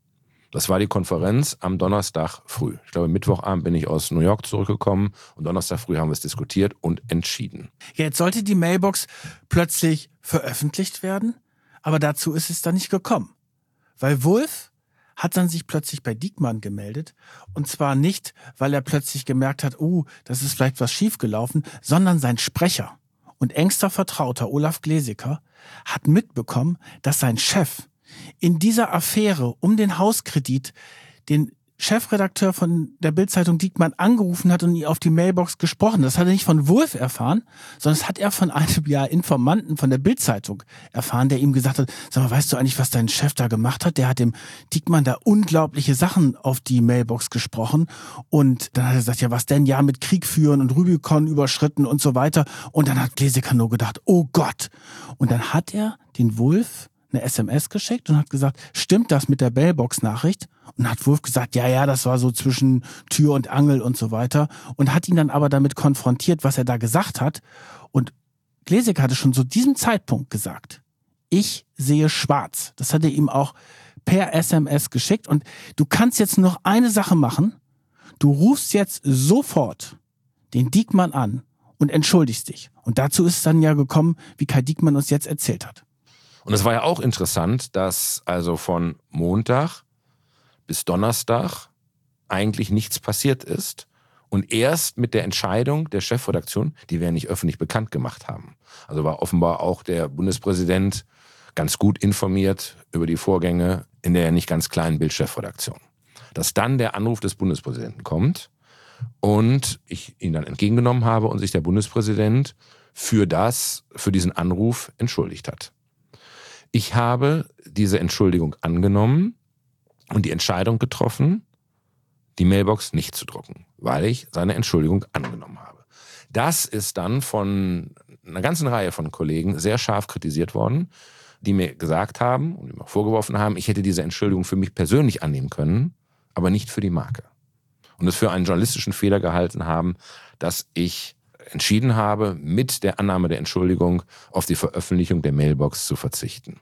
Das war die Konferenz am Donnerstag früh. Ich glaube, Mittwochabend bin ich aus New York zurückgekommen und Donnerstag früh haben wir es diskutiert und entschieden. Ja, jetzt sollte die Mailbox plötzlich veröffentlicht werden, aber dazu ist es dann nicht gekommen. Weil Wulff hat dann sich plötzlich bei Diekmann gemeldet. Und zwar nicht, weil er plötzlich gemerkt hat, das ist vielleicht was schiefgelaufen, sondern sein Sprecher und engster Vertrauter Olaf Glesecker hat mitbekommen, dass sein Chef in dieser Affäre um den Hauskredit den Chefredakteur von der Bild-Zeitung Diekmann angerufen hat und ihn auf die Mailbox gesprochen. Das hat er nicht von Wulff erfahren, sondern das hat er von einem Informanten von der Bild-Zeitung erfahren, der ihm gesagt hat, sag mal, weißt du eigentlich, was dein Chef da gemacht hat? Der hat dem Diekmann da unglaubliche Sachen auf die Mailbox gesprochen und dann hat er gesagt, ja was denn? Ja, mit Krieg führen und Rubikon überschritten und so weiter. Und dann hat Glesecker nur gedacht, oh Gott. Und dann hat er den Wulff eine SMS geschickt und hat gesagt, stimmt das mit der Mailbox-Nachricht? Und hat Wulff gesagt, ja, das war so zwischen Tür und Angel und so weiter. Und hat ihn dann aber damit konfrontiert, was er da gesagt hat. Und Glesecker hatte schon zu diesem Zeitpunkt gesagt, ich sehe schwarz. Das hat er ihm auch per SMS geschickt. Und du kannst jetzt nur noch eine Sache machen. Du rufst jetzt sofort den Diekmann an und entschuldigst dich. Und dazu ist es dann ja gekommen, wie Kai Diekmann uns jetzt erzählt hat. Und es war ja auch interessant, dass also von Montag bis Donnerstag eigentlich nichts passiert ist und erst mit der Entscheidung der Chefredaktion, die wir ja nicht öffentlich bekannt gemacht haben. Also war offenbar auch der Bundespräsident ganz gut informiert über die Vorgänge in der ja nicht ganz kleinen Bild-Chefredaktion. Dass dann der Anruf des Bundespräsidenten kommt und ich ihn dann entgegengenommen habe und sich der Bundespräsident für diesen Anruf entschuldigt hat. Ich habe diese Entschuldigung angenommen und die Entscheidung getroffen, die Mailbox nicht zu drucken, weil ich seine Entschuldigung angenommen habe. Das ist dann von einer ganzen Reihe von Kollegen sehr scharf kritisiert worden, die mir gesagt haben und mir auch vorgeworfen haben, ich hätte diese Entschuldigung für mich persönlich annehmen können, aber nicht für die Marke. Und es für einen journalistischen Fehler gehalten haben, dass ich entschieden habe, mit der Annahme der Entschuldigung auf die Veröffentlichung der Mailbox zu verzichten.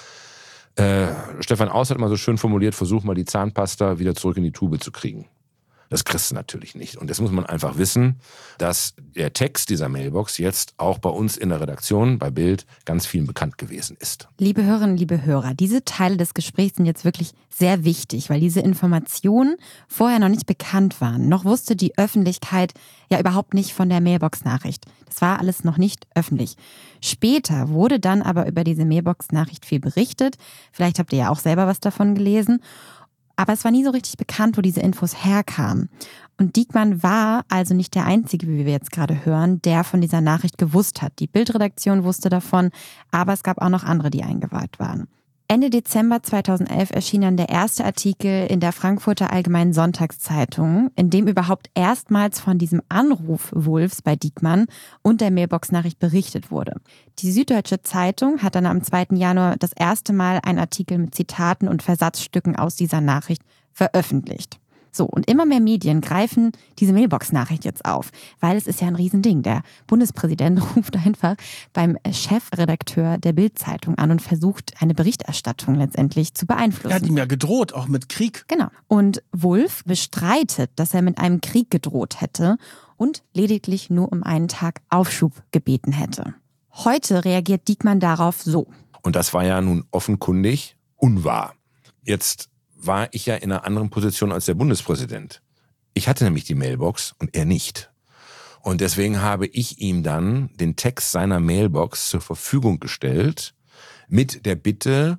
Stefan Aus hat mal so schön formuliert, versuch mal die Zahnpasta wieder zurück in die Tube zu kriegen. Das kriegst du natürlich nicht. Und das muss man einfach wissen, dass der Text dieser Mailbox jetzt auch bei uns in der Redaktion, bei Bild, ganz vielen bekannt gewesen ist. Liebe Hörerinnen, liebe Hörer, diese Teile des Gesprächs sind jetzt wirklich sehr wichtig, weil diese Informationen vorher noch nicht bekannt waren. Noch wusste die Öffentlichkeit ja überhaupt nicht von der Mailbox-Nachricht. Das war alles noch nicht öffentlich. Später wurde dann aber über diese Mailbox-Nachricht viel berichtet. Vielleicht habt ihr ja auch selber was davon gelesen. Aber es war nie so richtig bekannt, wo diese Infos herkamen. Und Diekmann war also nicht der Einzige, wie wir jetzt gerade hören, der von dieser Nachricht gewusst hat. Die Bild-Redaktion wusste davon, aber es gab auch noch andere, die eingeweiht waren. Ende Dezember 2011 erschien dann der erste Artikel in der Frankfurter Allgemeinen Sonntagszeitung, in dem überhaupt erstmals von diesem Anruf Wulffs bei Diekmann und der Mailbox-Nachricht berichtet wurde. Die Süddeutsche Zeitung hat dann am 2. Januar das erste Mal einen Artikel mit Zitaten und Versatzstücken aus dieser Nachricht veröffentlicht. So, und immer mehr Medien greifen diese Mailbox-Nachricht jetzt auf, weil es ist ja ein Riesending. Der Bundespräsident ruft einfach beim Chefredakteur der Bild-Zeitung an und versucht, eine Berichterstattung letztendlich zu beeinflussen. Er hat ihm ja gedroht, auch mit Krieg. Genau. Und Wulff bestreitet, dass er mit einem Krieg gedroht hätte und lediglich nur um einen Tag Aufschub gebeten hätte. Heute reagiert Diekmann darauf so. Und das war ja nun offenkundig unwahr. Jetzt war ich ja in einer anderen Position als der Bundespräsident. Ich hatte nämlich die Mailbox und er nicht. Und deswegen habe ich ihm dann den Text seiner Mailbox zur Verfügung gestellt mit der Bitte,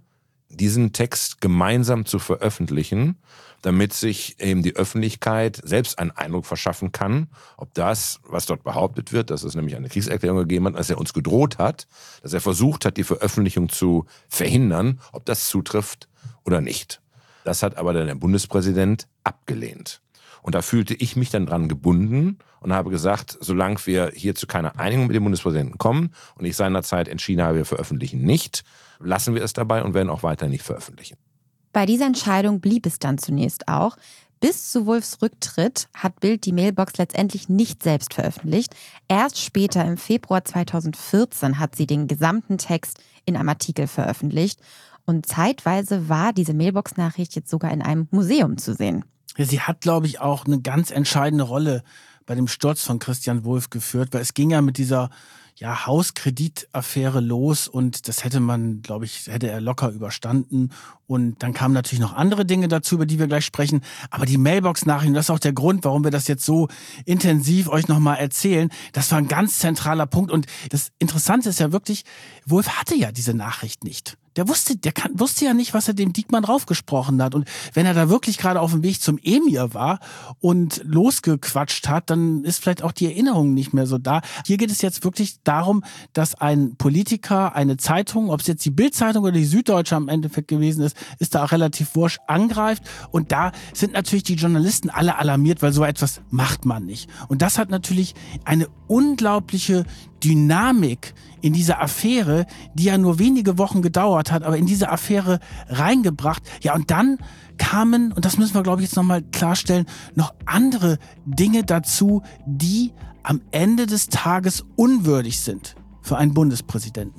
diesen Text gemeinsam zu veröffentlichen, damit sich eben die Öffentlichkeit selbst einen Eindruck verschaffen kann, ob das, was dort behauptet wird, dass es nämlich eine Kriegserklärung gegeben hat, dass er uns gedroht hat, dass er versucht hat, die Veröffentlichung zu verhindern, ob das zutrifft oder nicht. Das hat aber dann der Bundespräsident abgelehnt. Und da fühlte ich mich dann dran gebunden und habe gesagt, solange wir hier zu keiner Einigung mit dem Bundespräsidenten kommen und ich seinerzeit entschieden habe, wir veröffentlichen nicht, lassen wir es dabei und werden auch weiter nicht veröffentlichen. Bei dieser Entscheidung blieb es dann zunächst auch. Bis zu Wulffs Rücktritt hat Bild die Mailbox letztendlich nicht selbst veröffentlicht. Erst später, im Februar 2014, hat sie den gesamten Text in einem Artikel veröffentlicht. Und zeitweise war diese Mailbox-Nachricht jetzt sogar in einem Museum zu sehen. Ja, sie hat, glaube ich, auch eine ganz entscheidende Rolle bei dem Sturz von Christian Wulff geführt, weil es ging ja mit dieser Hauskreditaffäre los und das hätte er locker überstanden. Und dann kamen natürlich noch andere Dinge dazu, über die wir gleich sprechen. Aber die Mailbox-Nachrichten, das ist auch der Grund, warum wir das jetzt so intensiv euch nochmal erzählen. Das war ein ganz zentraler Punkt. Und das Interessante ist ja wirklich, Wulff hatte ja diese Nachricht nicht. Der wusste ja nicht, was er dem Diekmann raufgesprochen hat. Und wenn er da wirklich gerade auf dem Weg zum Emir war und losgequatscht hat, dann ist vielleicht auch die Erinnerung nicht mehr so da. Hier geht es jetzt wirklich darum, dass ein Politiker eine Zeitung, ob es jetzt die Bild-Zeitung oder die Süddeutsche am Endeffekt gewesen ist da auch relativ wurscht, angreift. Und da sind natürlich die Journalisten alle alarmiert, weil so etwas macht man nicht. Und das hat natürlich eine unglaubliche Dynamik in diese Affäre, die ja nur wenige Wochen gedauert hat, aber in diese Affäre reingebracht. Ja, und dann kamen, und das müssen wir, glaube ich, jetzt nochmal klarstellen, noch andere Dinge dazu, die am Ende des Tages unwürdig sind für einen Bundespräsidenten.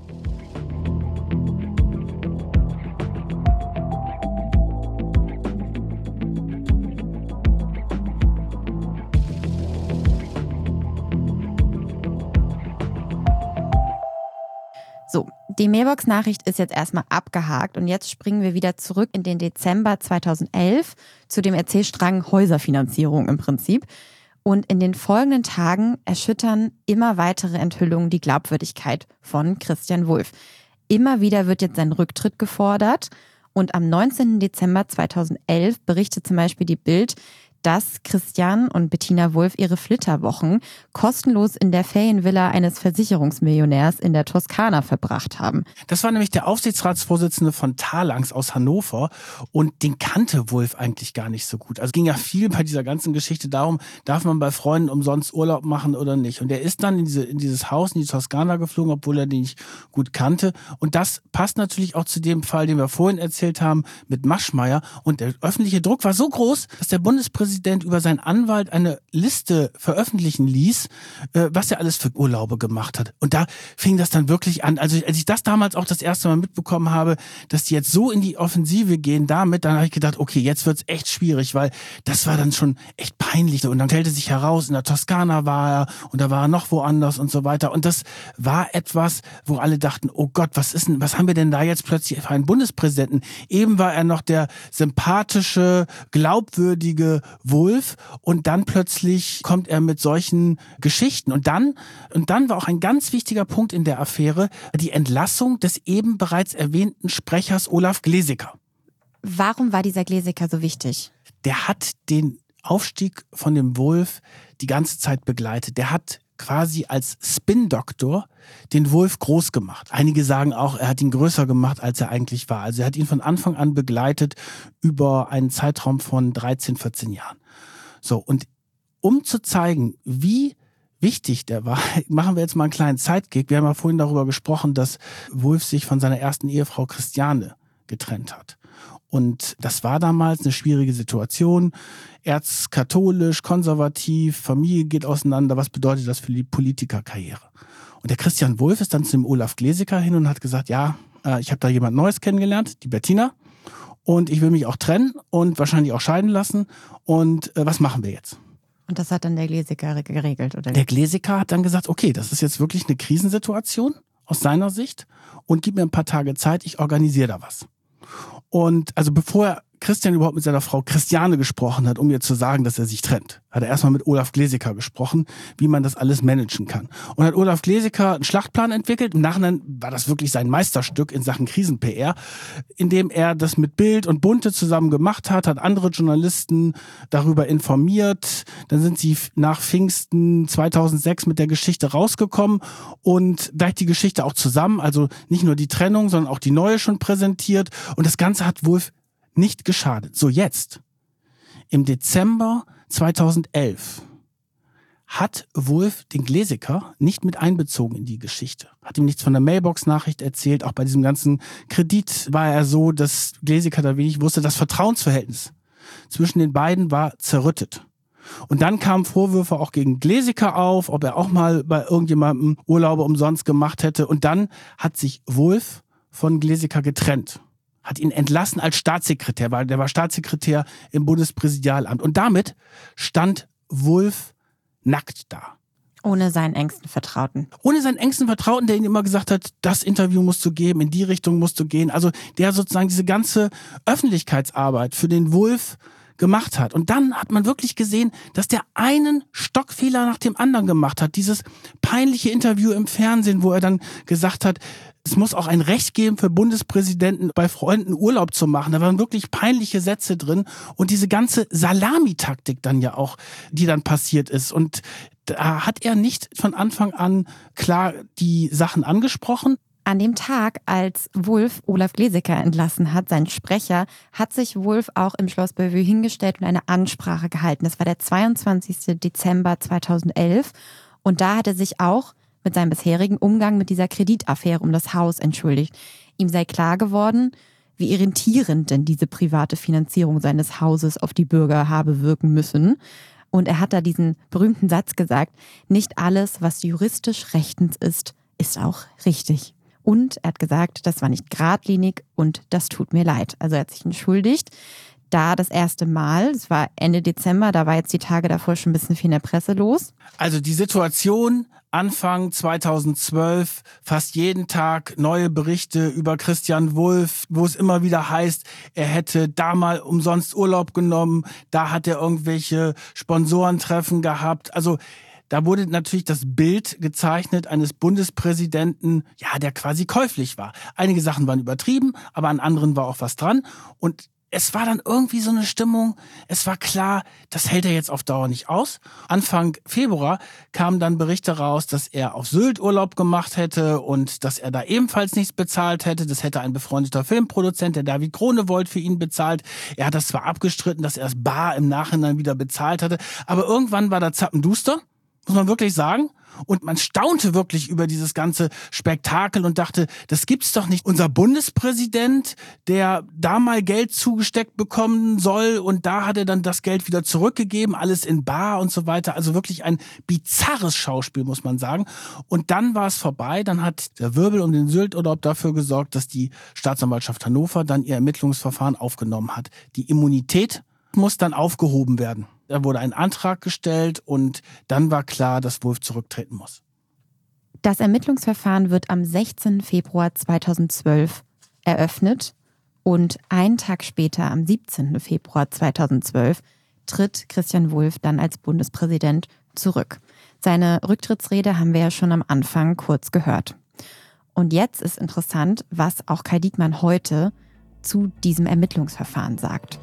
So, die Mailbox-Nachricht ist jetzt erstmal abgehakt und jetzt springen wir wieder zurück in den Dezember 2011 zu dem Erzählstrang Häuserfinanzierung im Prinzip. Und in den folgenden Tagen erschüttern immer weitere Enthüllungen die Glaubwürdigkeit von Christian Wulff. Immer wieder wird jetzt sein Rücktritt gefordert und am 19. Dezember 2011 berichtet zum Beispiel die Bild, dass Christian und Bettina Wulff ihre Flitterwochen kostenlos in der Ferienvilla eines Versicherungsmillionärs in der Toskana verbracht haben. Das war nämlich der Aufsichtsratsvorsitzende von Talanx aus Hannover und den kannte Wulff eigentlich gar nicht so gut. Also ging ja viel bei dieser ganzen Geschichte darum, darf man bei Freunden umsonst Urlaub machen oder nicht. Und er ist dann in dieses Haus, in die Toskana geflogen, obwohl er den nicht gut kannte. Und das passt natürlich auch zu dem Fall, den wir vorhin erzählt haben mit Maschmeyer. Und der öffentliche Druck war so groß, dass der Bundespräsident über seinen Anwalt eine Liste veröffentlichen ließ, was er alles für Urlaube gemacht hat. Und da fing das dann wirklich an. Also als ich das damals auch das erste Mal mitbekommen habe, dass die jetzt so in die Offensive gehen damit, dann habe ich gedacht, okay, jetzt wird's echt schwierig, weil das war dann schon echt peinlich. Und dann stellte sich heraus, in der Toskana war er und da war er noch woanders und so weiter. Und das war etwas, wo alle dachten, oh Gott, was haben wir denn da jetzt plötzlich für einen Bundespräsidenten? Eben war er noch der sympathische, glaubwürdige Wulff und dann plötzlich kommt er mit solchen Geschichten. Und dann war auch ein ganz wichtiger Punkt in der Affäre die Entlassung des eben bereits erwähnten Sprechers Olaf Glesecker. Warum war dieser Glesecker so wichtig? Der hat den Aufstieg von dem Wulff die ganze Zeit begleitet. Der hat quasi als Spin-Doktor den Wulff groß gemacht. Einige sagen auch, er hat ihn größer gemacht, als er eigentlich war. Also er hat ihn von Anfang an begleitet über einen Zeitraum von 13, 14 Jahren. So, und um zu zeigen, wie wichtig der war, machen wir jetzt mal einen kleinen Sidekick. Wir haben ja vorhin darüber gesprochen, dass Wulff sich von seiner ersten Ehefrau Christiane getrennt hat. Und das war damals eine schwierige Situation. Erzkatholisch, konservativ, Familie geht auseinander. Was bedeutet das für die Politikerkarriere? Und der Christian Wulff ist dann zu dem Olaf Glesecker hin und hat gesagt, ja, ich habe da jemand Neues kennengelernt, die Bettina. Und ich will mich auch trennen und wahrscheinlich auch scheiden lassen. Und was machen wir jetzt? Und das hat dann der Glesecker geregelt, oder? Der Glesecker hat dann gesagt, okay, das ist jetzt wirklich eine Krisensituation aus seiner Sicht und gib mir ein paar Tage Zeit, ich organisiere da was. Und also bevor er Christian überhaupt mit seiner Frau Christiane gesprochen hat, um ihr zu sagen, dass er sich trennt, hat er erstmal mit Olaf Glesecker gesprochen, wie man das alles managen kann. Und hat Olaf Glesecker einen Schlachtplan entwickelt. Im Nachhinein war das wirklich sein Meisterstück in Sachen Krisen-PR, indem er das mit Bild und Bunte zusammen gemacht hat andere Journalisten darüber informiert. Dann sind sie nach Pfingsten 2006 mit der Geschichte rausgekommen und gleich die Geschichte auch zusammen, also nicht nur die Trennung, sondern auch die neue schon präsentiert. Und das Ganze hat Wulff nicht geschadet. So jetzt, im Dezember 2011, hat Wulff den Glesecker nicht mit einbezogen in die Geschichte. Hat ihm nichts von der Mailbox-Nachricht erzählt. Auch bei diesem ganzen Kredit war er so, dass Glesecker da wenig wusste. Das Vertrauensverhältnis zwischen den beiden war zerrüttet. Und dann kamen Vorwürfe auch gegen Glesecker auf, ob er auch mal bei irgendjemandem Urlaube umsonst gemacht hätte. Und dann hat sich Wulff von Glesecker getrennt. Hat ihn entlassen als Staatssekretär, weil der war Staatssekretär im Bundespräsidialamt. Und damit stand Wulff nackt da. Ohne seinen engsten Vertrauten. Ohne seinen engsten Vertrauten, der ihm immer gesagt hat, das Interview musst du geben, in die Richtung musst du gehen. Also der sozusagen diese ganze Öffentlichkeitsarbeit für den Wulff gemacht hat. Und dann hat man wirklich gesehen, dass der einen Stockfehler nach dem anderen gemacht hat. Dieses peinliche Interview im Fernsehen, wo er dann gesagt hat, es muss auch ein Recht geben für Bundespräsidenten, bei Freunden Urlaub zu machen. Da waren wirklich peinliche Sätze drin. Und diese ganze Salamitaktik dann ja auch, die dann passiert ist. Und da hat er nicht von Anfang an klar die Sachen angesprochen. An dem Tag, als Wulff Olaf Glesecker entlassen hat, sein Sprecher, hat sich Wulff auch im Schloss Bellevue hingestellt und eine Ansprache gehalten. Das war der 22. Dezember 2011. Und da hat er sich auch mit seinem bisherigen Umgang mit dieser Kreditaffäre um das Haus entschuldigt. Ihm sei klar geworden, wie irritierend denn diese private Finanzierung seines Hauses auf die Bürger habe wirken müssen. Und er hat da diesen berühmten Satz gesagt, nicht alles, was juristisch rechtens ist, ist auch richtig. Und er hat gesagt, das war nicht geradlinig und das tut mir leid. Also er hat sich entschuldigt. Da das erste Mal, es war Ende Dezember, da war jetzt die Tage davor schon ein bisschen viel in der Presse los. Also die Situation Anfang 2012, fast jeden Tag neue Berichte über Christian Wulff, wo es immer wieder heißt, er hätte da mal umsonst Urlaub genommen, da hat er irgendwelche Sponsorentreffen gehabt. Also da wurde natürlich das Bild gezeichnet eines Bundespräsidenten, ja, der quasi käuflich war. Einige Sachen waren übertrieben, aber an anderen war auch was dran. Und es war dann irgendwie so eine Stimmung, es war klar, das hält er jetzt auf Dauer nicht aus. Anfang Februar kamen dann Berichte raus, dass er auf Sylt Urlaub gemacht hätte und dass er da ebenfalls nichts bezahlt hätte. Das hätte ein befreundeter Filmproduzent, der David Groenewold, für ihn bezahlt. Er hat das zwar abgestritten, dass er es bar im Nachhinein wieder bezahlt hatte, aber irgendwann war da zappenduster, muss man wirklich sagen. Und man staunte wirklich über dieses ganze Spektakel und dachte, das gibt's doch nicht. Unser Bundespräsident, der da mal Geld zugesteckt bekommen soll und da hat er dann das Geld wieder zurückgegeben, alles in bar und so weiter. Also wirklich ein bizarres Schauspiel, muss man sagen. Und dann war es vorbei. Dann hat der Wirbel um den Sylturlaub dafür gesorgt, dass die Staatsanwaltschaft Hannover dann ihr Ermittlungsverfahren aufgenommen hat. Die Immunität muss dann aufgehoben werden. Da wurde ein Antrag gestellt und dann war klar, dass Wulff zurücktreten muss. Das Ermittlungsverfahren wird am 16. Februar 2012 eröffnet und einen Tag später, am 17. Februar 2012, tritt Christian Wulff dann als Bundespräsident zurück. Seine Rücktrittsrede haben wir ja schon am Anfang kurz gehört. Und jetzt ist interessant, was auch Kai Diekmann heute zu diesem Ermittlungsverfahren sagt.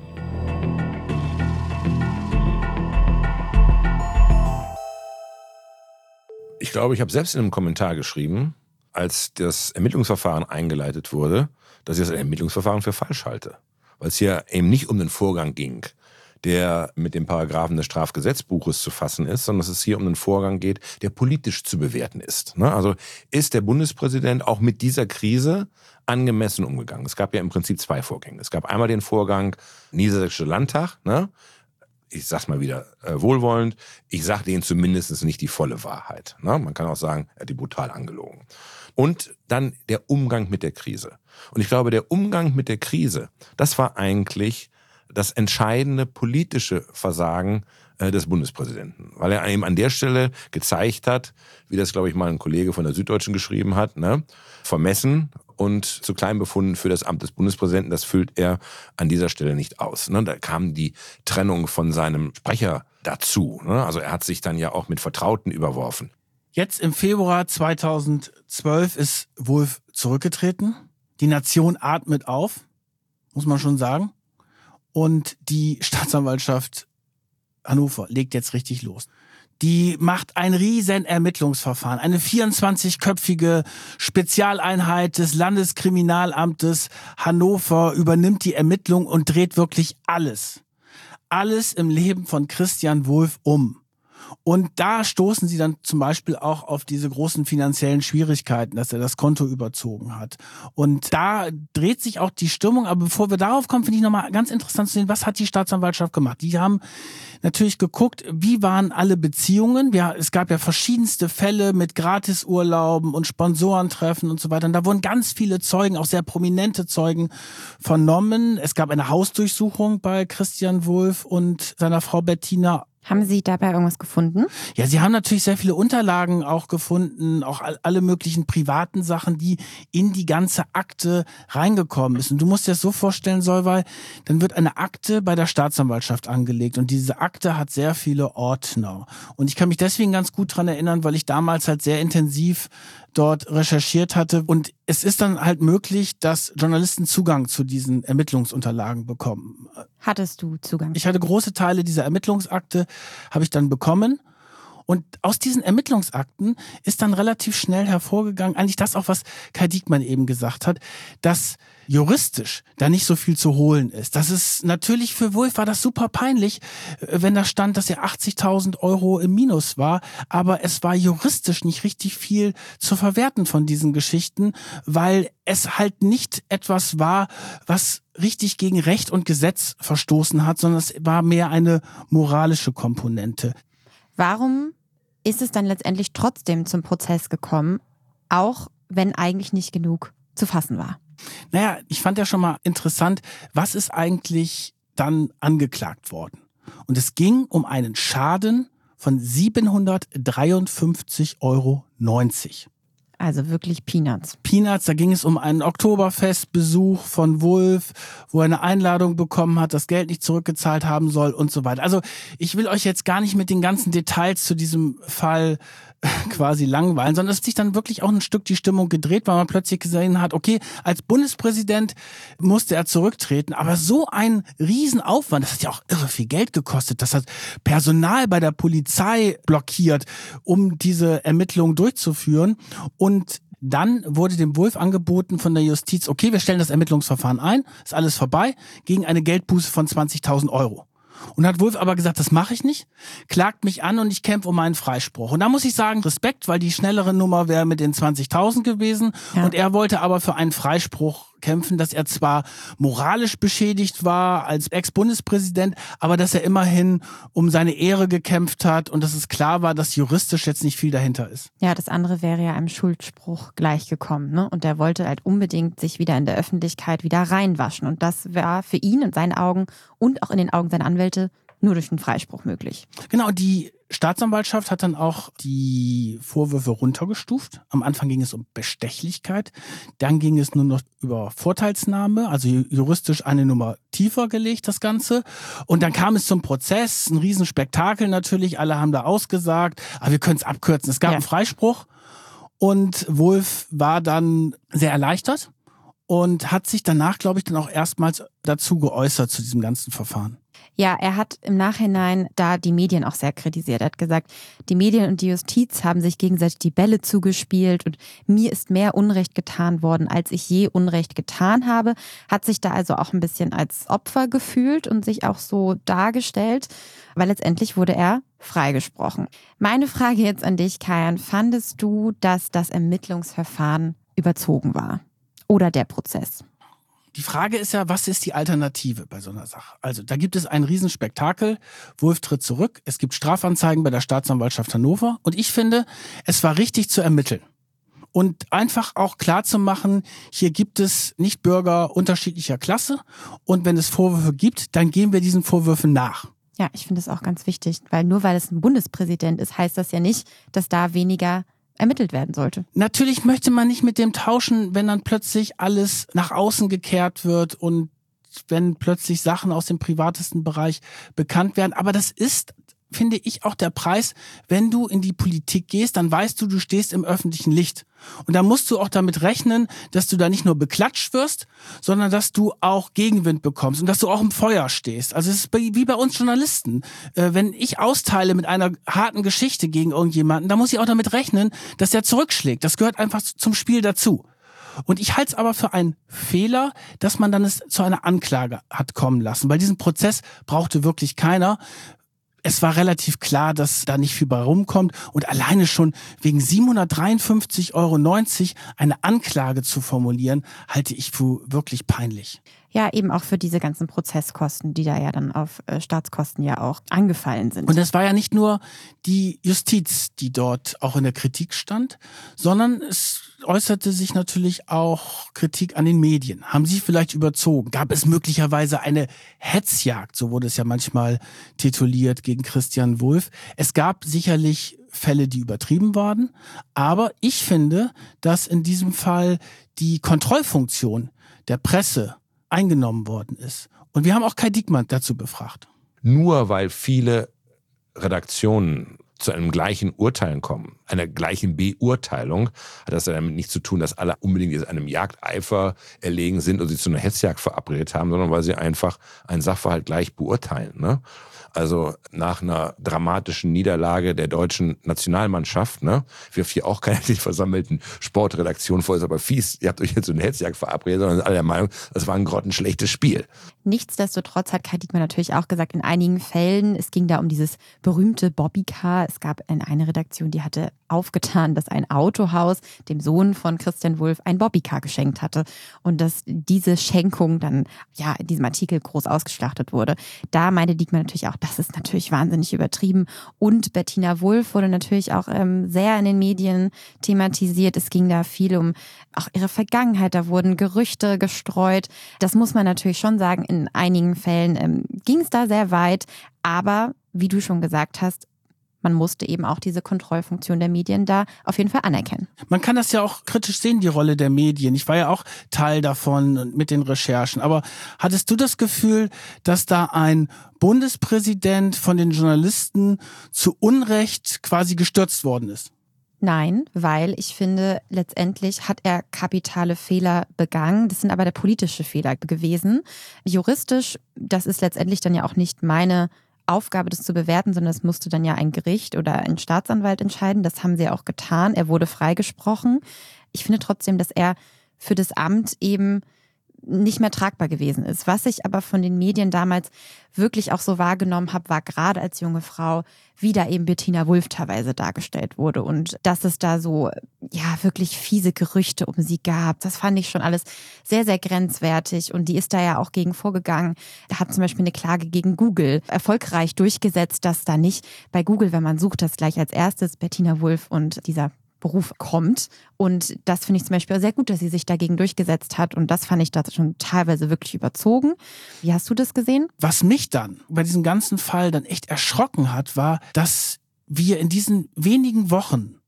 Ich glaube, ich habe selbst in einem Kommentar geschrieben, als das Ermittlungsverfahren eingeleitet wurde, dass ich das Ermittlungsverfahren für falsch halte. Weil es hier eben nicht um den Vorgang ging, der mit den Paragraphen des Strafgesetzbuches zu fassen ist, sondern dass es hier um den Vorgang geht, der politisch zu bewerten ist. Also ist der Bundespräsident auch mit dieser Krise angemessen umgegangen? Es gab ja im Prinzip zwei Vorgänge. Es gab einmal den Vorgang Niedersächsischer Landtag, ich sag's mal wieder wohlwollend, ich sage denen zumindest nicht die volle Wahrheit. Man kann auch sagen, er hat die brutal angelogen. Und dann der Umgang mit der Krise. Und ich glaube, der Umgang mit der Krise, das war eigentlich das entscheidende politische Versagen des Bundespräsidenten. Weil er eben an der Stelle gezeigt hat, wie das, glaube ich, mal ein Kollege von der Süddeutschen geschrieben hat, vermessen und zu klein befunden für das Amt des Bundespräsidenten. Das füllt er an dieser Stelle nicht aus. Da kam die Trennung von seinem Sprecher dazu. Also er hat sich dann ja auch mit Vertrauten überworfen. Jetzt im Februar 2012 ist Wulff zurückgetreten. Die Nation atmet auf, muss man schon sagen. Und die Staatsanwaltschaft Hannover legt jetzt richtig los. Die macht ein riesen Ermittlungsverfahren. Eine 24-köpfige Spezialeinheit des Landeskriminalamtes Hannover übernimmt die Ermittlung und dreht wirklich alles im Leben von Christian Wulff um. Und da stoßen sie dann zum Beispiel auch auf diese großen finanziellen Schwierigkeiten, dass er das Konto überzogen hat. Und da dreht sich auch die Stimmung. Aber bevor wir darauf kommen, finde ich nochmal ganz interessant zu sehen, was hat die Staatsanwaltschaft gemacht? Die haben natürlich geguckt, wie waren alle Beziehungen. Es gab ja verschiedenste Fälle mit Gratisurlauben und Sponsorentreffen und so weiter. Und da wurden ganz viele Zeugen, auch sehr prominente Zeugen vernommen. Es gab eine Hausdurchsuchung bei Christian Wulff und seiner Frau Bettina. Haben Sie dabei irgendwas gefunden? Ja, sie haben natürlich sehr viele Unterlagen auch gefunden, auch alle möglichen privaten Sachen, die in die ganze Akte reingekommen ist. Und du musst dir das so vorstellen, Solveig, dann wird eine Akte bei der Staatsanwaltschaft angelegt und diese Akte hat sehr viele Ordner. Und ich kann mich deswegen ganz gut dran erinnern, weil ich damals halt sehr intensiv dort recherchiert hatte. Und es ist dann halt möglich, dass Journalisten Zugang zu diesen Ermittlungsunterlagen bekommen. Hattest du Zugang? Ich hatte große Teile dieser Ermittlungsakte, habe ich dann bekommen. Und aus diesen Ermittlungsakten ist dann relativ schnell hervorgegangen, eigentlich das auch, was Kai Diekmann eben gesagt hat, dass juristisch da nicht so viel zu holen ist. Das ist natürlich für Wulff war das super peinlich, wenn da stand, dass er 80.000 € im Minus war, aber es war juristisch nicht richtig viel zu verwerten von diesen Geschichten, weil es halt nicht etwas war, was richtig gegen Recht und Gesetz verstoßen hat, sondern es war mehr eine moralische Komponente. Warum ist es dann letztendlich trotzdem zum Prozess gekommen, auch wenn eigentlich nicht genug zu fassen war? Naja, ich fand ja schon mal interessant, was ist eigentlich dann angeklagt worden? Und es ging um einen Schaden von 753,90 €. Also wirklich Peanuts. Peanuts, da ging es um einen Oktoberfestbesuch von Wulff, wo er eine Einladung bekommen hat, das Geld nicht zurückgezahlt haben soll und so weiter. Also ich will euch jetzt gar nicht mit den ganzen Details zu diesem Fall quasi langweilen, sondern es hat sich dann wirklich auch ein Stück die Stimmung gedreht, weil man plötzlich gesehen hat, okay, als Bundespräsident musste er zurücktreten, aber so ein Riesenaufwand, das hat ja auch irre viel Geld gekostet, das hat Personal bei der Polizei blockiert, um diese Ermittlungen durchzuführen. Und dann wurde dem Wulff angeboten von der Justiz, okay, wir stellen das Ermittlungsverfahren ein, ist alles vorbei, gegen eine Geldbuße von 20.000 €. Und hat Wulff aber gesagt, das mache ich nicht, klagt mich an und ich kämpfe um einen Freispruch. Und da muss ich sagen, Respekt, weil die schnellere Nummer wäre mit den 20.000 gewesen. Ja. Und er wollte aber für einen Freispruch kämpfen, dass er zwar moralisch beschädigt war als Ex-Bundespräsident, aber dass er immerhin um seine Ehre gekämpft hat und dass es klar war, dass juristisch jetzt nicht viel dahinter ist. Ja, das andere wäre ja einem Schuldspruch gleichgekommen, ne? Und er wollte halt unbedingt sich wieder in der Öffentlichkeit wieder reinwaschen. Und das war für ihn in seinen Augen und auch in den Augen seiner Anwälte nur durch einen Freispruch möglich. Genau, die Staatsanwaltschaft hat dann auch die Vorwürfe runtergestuft. Am Anfang ging es um Bestechlichkeit, dann ging es nur noch über Vorteilsnahme, also juristisch eine Nummer tiefer gelegt, das Ganze. Und dann kam es zum Prozess, ein Riesenspektakel natürlich, alle haben da ausgesagt, aber wir können es abkürzen. Es gab einen Freispruch und Wulff war dann sehr erleichtert und hat sich danach, glaube ich, dann auch erstmals dazu geäußert zu diesem ganzen Verfahren. Ja, er hat im Nachhinein da die Medien auch sehr kritisiert. Er hat gesagt, die Medien und die Justiz haben sich gegenseitig die Bälle zugespielt und mir ist mehr Unrecht getan worden, als ich je Unrecht getan habe. Hat sich da also auch ein bisschen als Opfer gefühlt und sich auch so dargestellt, weil letztendlich wurde er freigesprochen. Meine Frage jetzt an dich, Kajan, fandest du, dass das Ermittlungsverfahren überzogen war oder der Prozess? Die Frage ist ja, was ist die Alternative bei so einer Sache? Also da gibt es ein Riesenspektakel, Wulff tritt zurück, es gibt Strafanzeigen bei der Staatsanwaltschaft Hannover und ich finde, es war richtig zu ermitteln. Und einfach auch klar zu machen, hier gibt es nicht Bürger unterschiedlicher Klasse und wenn es Vorwürfe gibt, dann gehen wir diesen Vorwürfen nach. Ja, ich finde es auch ganz wichtig, weil nur weil es ein Bundespräsident ist, heißt das ja nicht, dass da weniger ermittelt werden sollte. Natürlich möchte man nicht mit dem tauschen, wenn dann plötzlich alles nach außen gekehrt wird und wenn plötzlich Sachen aus dem privatesten Bereich bekannt werden. Aber das ist, finde ich, auch der Preis, wenn du in die Politik gehst, dann weißt du, du stehst im öffentlichen Licht. Und da musst du auch damit rechnen, dass du da nicht nur beklatscht wirst, sondern dass du auch Gegenwind bekommst und dass du auch im Feuer stehst. Also es ist wie bei uns Journalisten. Wenn ich austeile mit einer harten Geschichte gegen irgendjemanden, dann muss ich auch damit rechnen, dass der zurückschlägt. Das gehört einfach zum Spiel dazu. Und ich halte es aber für einen Fehler, dass man dann es zu einer Anklage hat kommen lassen. Weil diesen Prozess brauchte wirklich keiner. Es war relativ klar, dass da nicht viel bei rumkommt. Und alleine schon wegen 753,90 € eine Anklage zu formulieren, halte ich für wirklich peinlich. Ja, eben auch für diese ganzen Prozesskosten, die da ja dann auf Staatskosten ja auch angefallen sind. Und es war ja nicht nur die Justiz, die dort auch in der Kritik stand, sondern es äußerte sich natürlich auch Kritik an den Medien. Haben sie vielleicht überzogen? Gab es möglicherweise eine Hetzjagd, so wurde es ja manchmal tituliert, gegen Christian Wulff? Es gab sicherlich Fälle, die übertrieben waren, aber ich finde, dass in diesem Fall die Kontrollfunktion der Presse eingenommen worden ist. Und wir haben auch Kai Diekmann dazu befragt. Nur weil viele Redaktionen zu einem gleichen Urteilen kommen, einer gleichen Beurteilung, hat das ja damit nichts zu tun, dass alle unbedingt einem Jagdeifer erlegen sind und sie zu einer Hetzjagd verabredet haben, sondern weil sie einfach einen Sachverhalt gleich beurteilen. Ne? Also nach einer dramatischen Niederlage der deutschen Nationalmannschaft, ne, wirft hier auch keiner den versammelten Sportredaktionen vor, ist aber fies, ihr habt euch jetzt so eine Hetzjagd verabredet, sondern sind alle der Meinung, das war ein grottenschlechtes Spiel. Nichtsdestotrotz hat Kai Diekmann natürlich auch gesagt, in einigen Fällen, es ging da um dieses berühmte Bobbycar. Es gab eine Redaktion, die hatte aufgetan, dass ein Autohaus dem Sohn von Christian Wulff ein Bobbycar geschenkt hatte und dass diese Schenkung dann ja in diesem Artikel groß ausgeschlachtet wurde. Da meinte Diekmann natürlich auch, das ist natürlich wahnsinnig übertrieben. Und Bettina Wulff wurde natürlich auch sehr in den Medien thematisiert. Es ging da viel um auch ihre Vergangenheit. Da wurden Gerüchte gestreut. Das muss man natürlich schon sagen, in einigen Fällen ging es da sehr weit. Aber wie du schon gesagt hast, man musste eben auch diese Kontrollfunktion der Medien da auf jeden Fall anerkennen. Man kann das ja auch kritisch sehen, die Rolle der Medien. Ich war ja auch Teil davon und mit den Recherchen. Aber hattest du das Gefühl, dass da ein Bundespräsident von den Journalisten zu Unrecht quasi gestürzt worden ist? Nein, weil ich finde, letztendlich hat er kapitale Fehler begangen. Das sind aber der politische Fehler gewesen. Juristisch, das ist letztendlich dann ja auch nicht meine Aufgabe, das zu bewerten, sondern es musste dann ja ein Gericht oder ein Staatsanwalt entscheiden. Das haben sie ja auch getan. Er wurde freigesprochen. Ich finde trotzdem, dass er für das Amt eben nicht mehr tragbar gewesen ist. Was ich aber von den Medien damals wirklich auch so wahrgenommen habe, war gerade als junge Frau, wie da eben Bettina Wulff teilweise dargestellt wurde und dass es da so ja wirklich fiese Gerüchte um sie gab. Das fand ich schon alles sehr, sehr grenzwertig und die ist da ja auch gegen vorgegangen. Da hat zum Beispiel eine Klage gegen Google erfolgreich durchgesetzt, dass da nicht bei Google, wenn man sucht, dass gleich als erstes Bettina Wulff und dieser Beruf kommt. Und das finde ich zum Beispiel sehr gut, dass sie sich dagegen durchgesetzt hat. Und das fand ich da schon teilweise wirklich überzogen. Wie hast du das gesehen? Was mich dann bei diesem ganzen Fall dann echt erschrocken hat, war, dass wir in diesen wenigen Wochen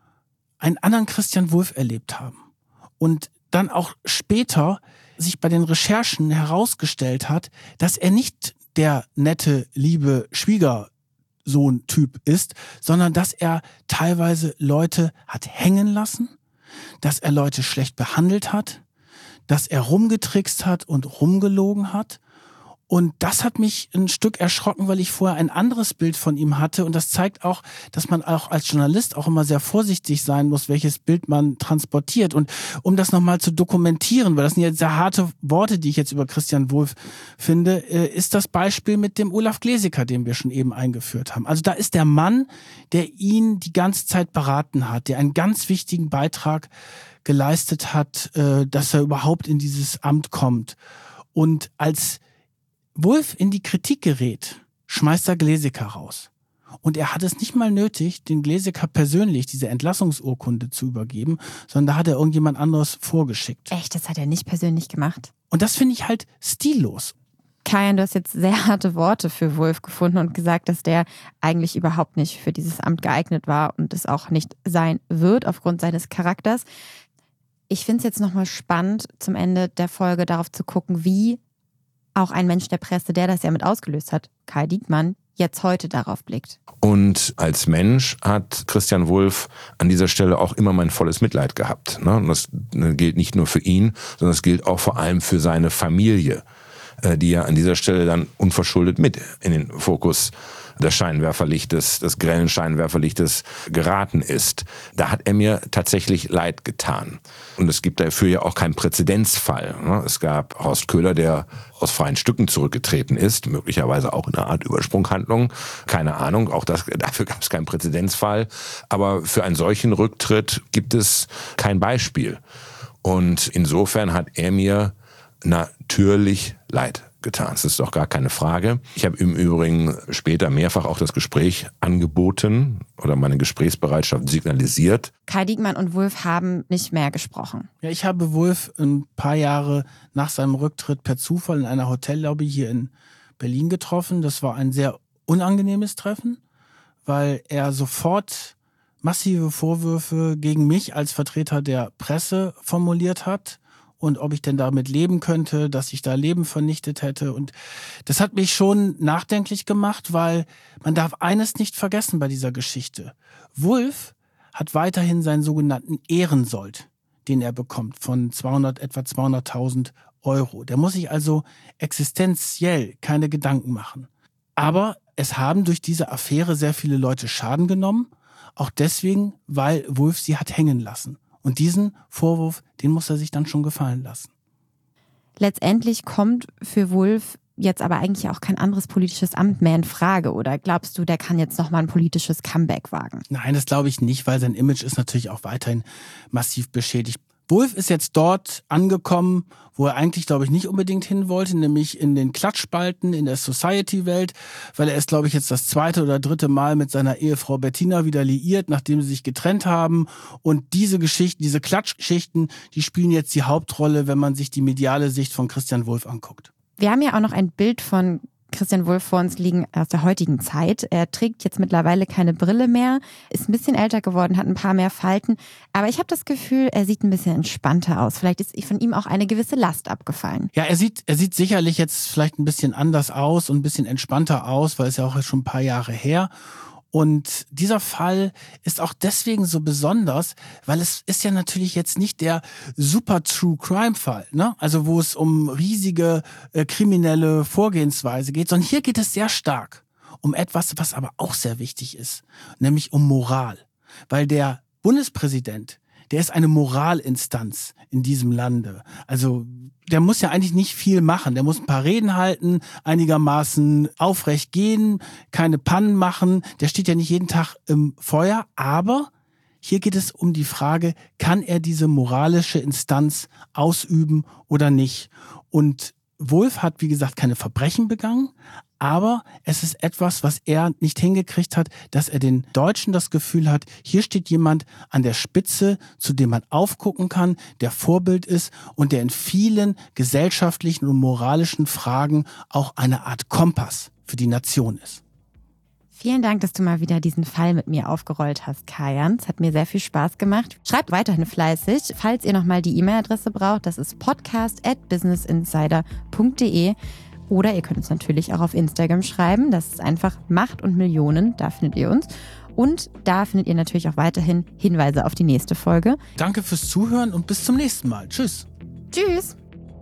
einen anderen Christian Wulff erlebt haben. Und dann auch später sich bei den Recherchen herausgestellt hat, dass er nicht der nette, liebe Schwiegersohn-Typ ist, sondern dass er teilweise Leute hat hängen lassen, dass er Leute schlecht behandelt hat, dass er rumgetrickst hat und rumgelogen hat. Und das hat mich ein Stück erschrocken, weil ich vorher ein anderes Bild von ihm hatte. Und das zeigt auch, dass man auch als Journalist auch immer sehr vorsichtig sein muss, welches Bild man transportiert. Und um das nochmal zu dokumentieren, weil das sind jetzt sehr harte Worte, die ich jetzt über Christian Wulff finde, ist das Beispiel mit dem Olaf Glesecker, den wir schon eben eingeführt haben. Also da ist der Mann, der ihn die ganze Zeit beraten hat, der einen ganz wichtigen Beitrag geleistet hat, dass er überhaupt in dieses Amt kommt. Und als Wulff in die Kritik gerät, schmeißt er Glesecker raus. Und er hat es nicht mal nötig, den Glesecker persönlich diese Entlassungsurkunde zu übergeben, sondern da hat er irgendjemand anderes vorgeschickt. Echt, das hat er nicht persönlich gemacht? Und das finde ich halt stillos. Kajan, du hast jetzt sehr harte Worte für Wulff gefunden und gesagt, dass der eigentlich überhaupt nicht für dieses Amt geeignet war und es auch nicht sein wird aufgrund seines Charakters. Ich finde es jetzt nochmal spannend, zum Ende der Folge darauf zu gucken, wie auch ein Mensch der Presse, der das ja mit ausgelöst hat, Kai Diekmann, jetzt heute darauf blickt. Und als Mensch hat Christian Wulff an dieser Stelle auch immer mein volles Mitleid gehabt. Und das gilt nicht nur für ihn, sondern das gilt auch vor allem für seine Familie, die ja an dieser Stelle dann unverschuldet mit in den Fokus des Scheinwerferlichtes, des grellen Scheinwerferlichtes geraten ist. Da hat er mir tatsächlich leid getan. Und es gibt dafür ja auch keinen Präzedenzfall. Es gab Horst Köhler, der aus freien Stücken zurückgetreten ist, möglicherweise auch in einer Art Übersprunghandlung. Keine Ahnung, auch dafür gab es keinen Präzedenzfall. Aber für einen solchen Rücktritt gibt es kein Beispiel. Und insofern hat er mir natürlich leid getan. Das ist doch gar keine Frage. Ich habe im Übrigen später mehrfach auch das Gespräch angeboten oder meine Gesprächsbereitschaft signalisiert. Kai Diekmann und Wulff haben nicht mehr gesprochen. Ja, ich habe Wulff ein paar Jahre nach seinem Rücktritt per Zufall in einer Hotellobby hier in Berlin getroffen. Das war ein sehr unangenehmes Treffen, weil er sofort massive Vorwürfe gegen mich als Vertreter der Presse formuliert hat. Und ob ich denn damit leben könnte, dass ich da Leben vernichtet hätte. Und das hat mich schon nachdenklich gemacht, weil man darf eines nicht vergessen bei dieser Geschichte. Wulff hat weiterhin seinen sogenannten Ehrensold, den er bekommt, von etwa 200.000 Euro. Der muss sich also existenziell keine Gedanken machen. Aber es haben durch diese Affäre sehr viele Leute Schaden genommen. Auch deswegen, weil Wulff sie hat hängen lassen. Und diesen Vorwurf, den muss er sich dann schon gefallen lassen. Letztendlich kommt für Wulff jetzt aber eigentlich auch kein anderes politisches Amt mehr in Frage. Oder glaubst du, der kann jetzt nochmal ein politisches Comeback wagen? Nein, das glaube ich nicht, weil sein Image ist natürlich auch weiterhin massiv beschädigt. Wulff ist jetzt dort angekommen, wo er eigentlich, glaube ich, nicht unbedingt hin wollte, nämlich in den Klatschspalten in der Society-Welt, weil er ist, glaube ich, jetzt das 2. oder 3. Mal mit seiner Ehefrau Bettina wieder liiert, nachdem sie sich getrennt haben. Und diese Geschichten, diese Klatschgeschichten, die spielen jetzt die Hauptrolle, wenn man sich die mediale Sicht von Christian Wulff anguckt. Wir haben ja auch noch ein Bild von Christian Wulff vor uns liegen aus der heutigen Zeit. Er trägt jetzt mittlerweile keine Brille mehr, ist ein bisschen älter geworden, hat ein paar mehr Falten. Aber ich habe das Gefühl, er sieht ein bisschen entspannter aus. Vielleicht ist von ihm auch eine gewisse Last abgefallen. Ja, er sieht sicherlich jetzt vielleicht ein bisschen anders aus und ein bisschen entspannter aus, weil es ja auch schon ein paar Jahre her. Und dieser Fall ist auch deswegen so besonders, weil es ist ja natürlich jetzt nicht der super True-Crime-Fall, ne? Also wo es um riesige kriminelle Vorgehensweise geht, sondern hier geht es sehr stark um etwas, was aber auch sehr wichtig ist, nämlich um Moral. Weil der Bundespräsident, der ist eine Moralinstanz in diesem Lande. Also der muss ja eigentlich nicht viel machen. Der muss ein paar Reden halten, einigermaßen aufrecht gehen, keine Pannen machen. Der steht ja nicht jeden Tag im Feuer. Aber hier geht es um die Frage, kann er diese moralische Instanz ausüben oder nicht? Und Wulff hat, wie gesagt, keine Verbrechen begangen, aber es ist etwas, was er nicht hingekriegt hat, dass er den Deutschen das Gefühl hat, hier steht jemand an der Spitze, zu dem man aufgucken kann, der Vorbild ist und der in vielen gesellschaftlichen und moralischen Fragen auch eine Art Kompass für die Nation ist. Vielen Dank, dass du mal wieder diesen Fall mit mir aufgerollt hast, Kajan. Es hat mir sehr viel Spaß gemacht. Schreibt weiterhin fleißig. Falls ihr nochmal die E-Mail-Adresse braucht, das ist podcast@businessinsider.de. Oder ihr könnt uns natürlich auch auf Instagram schreiben. Das ist einfach Macht und Millionen. Da findet ihr uns. Und da findet ihr natürlich auch weiterhin Hinweise auf die nächste Folge. Danke fürs Zuhören und bis zum nächsten Mal. Tschüss. Tschüss.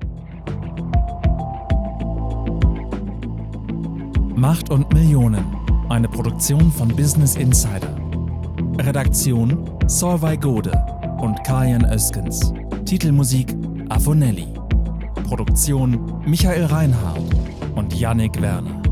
Macht und Millionen. Eine Produktion von Business Insider. Redaktion Solveig Gode und Kajan Özgens. Titelmusik Afonelli. Produktion Michael Reinhardt und Yannick Werner.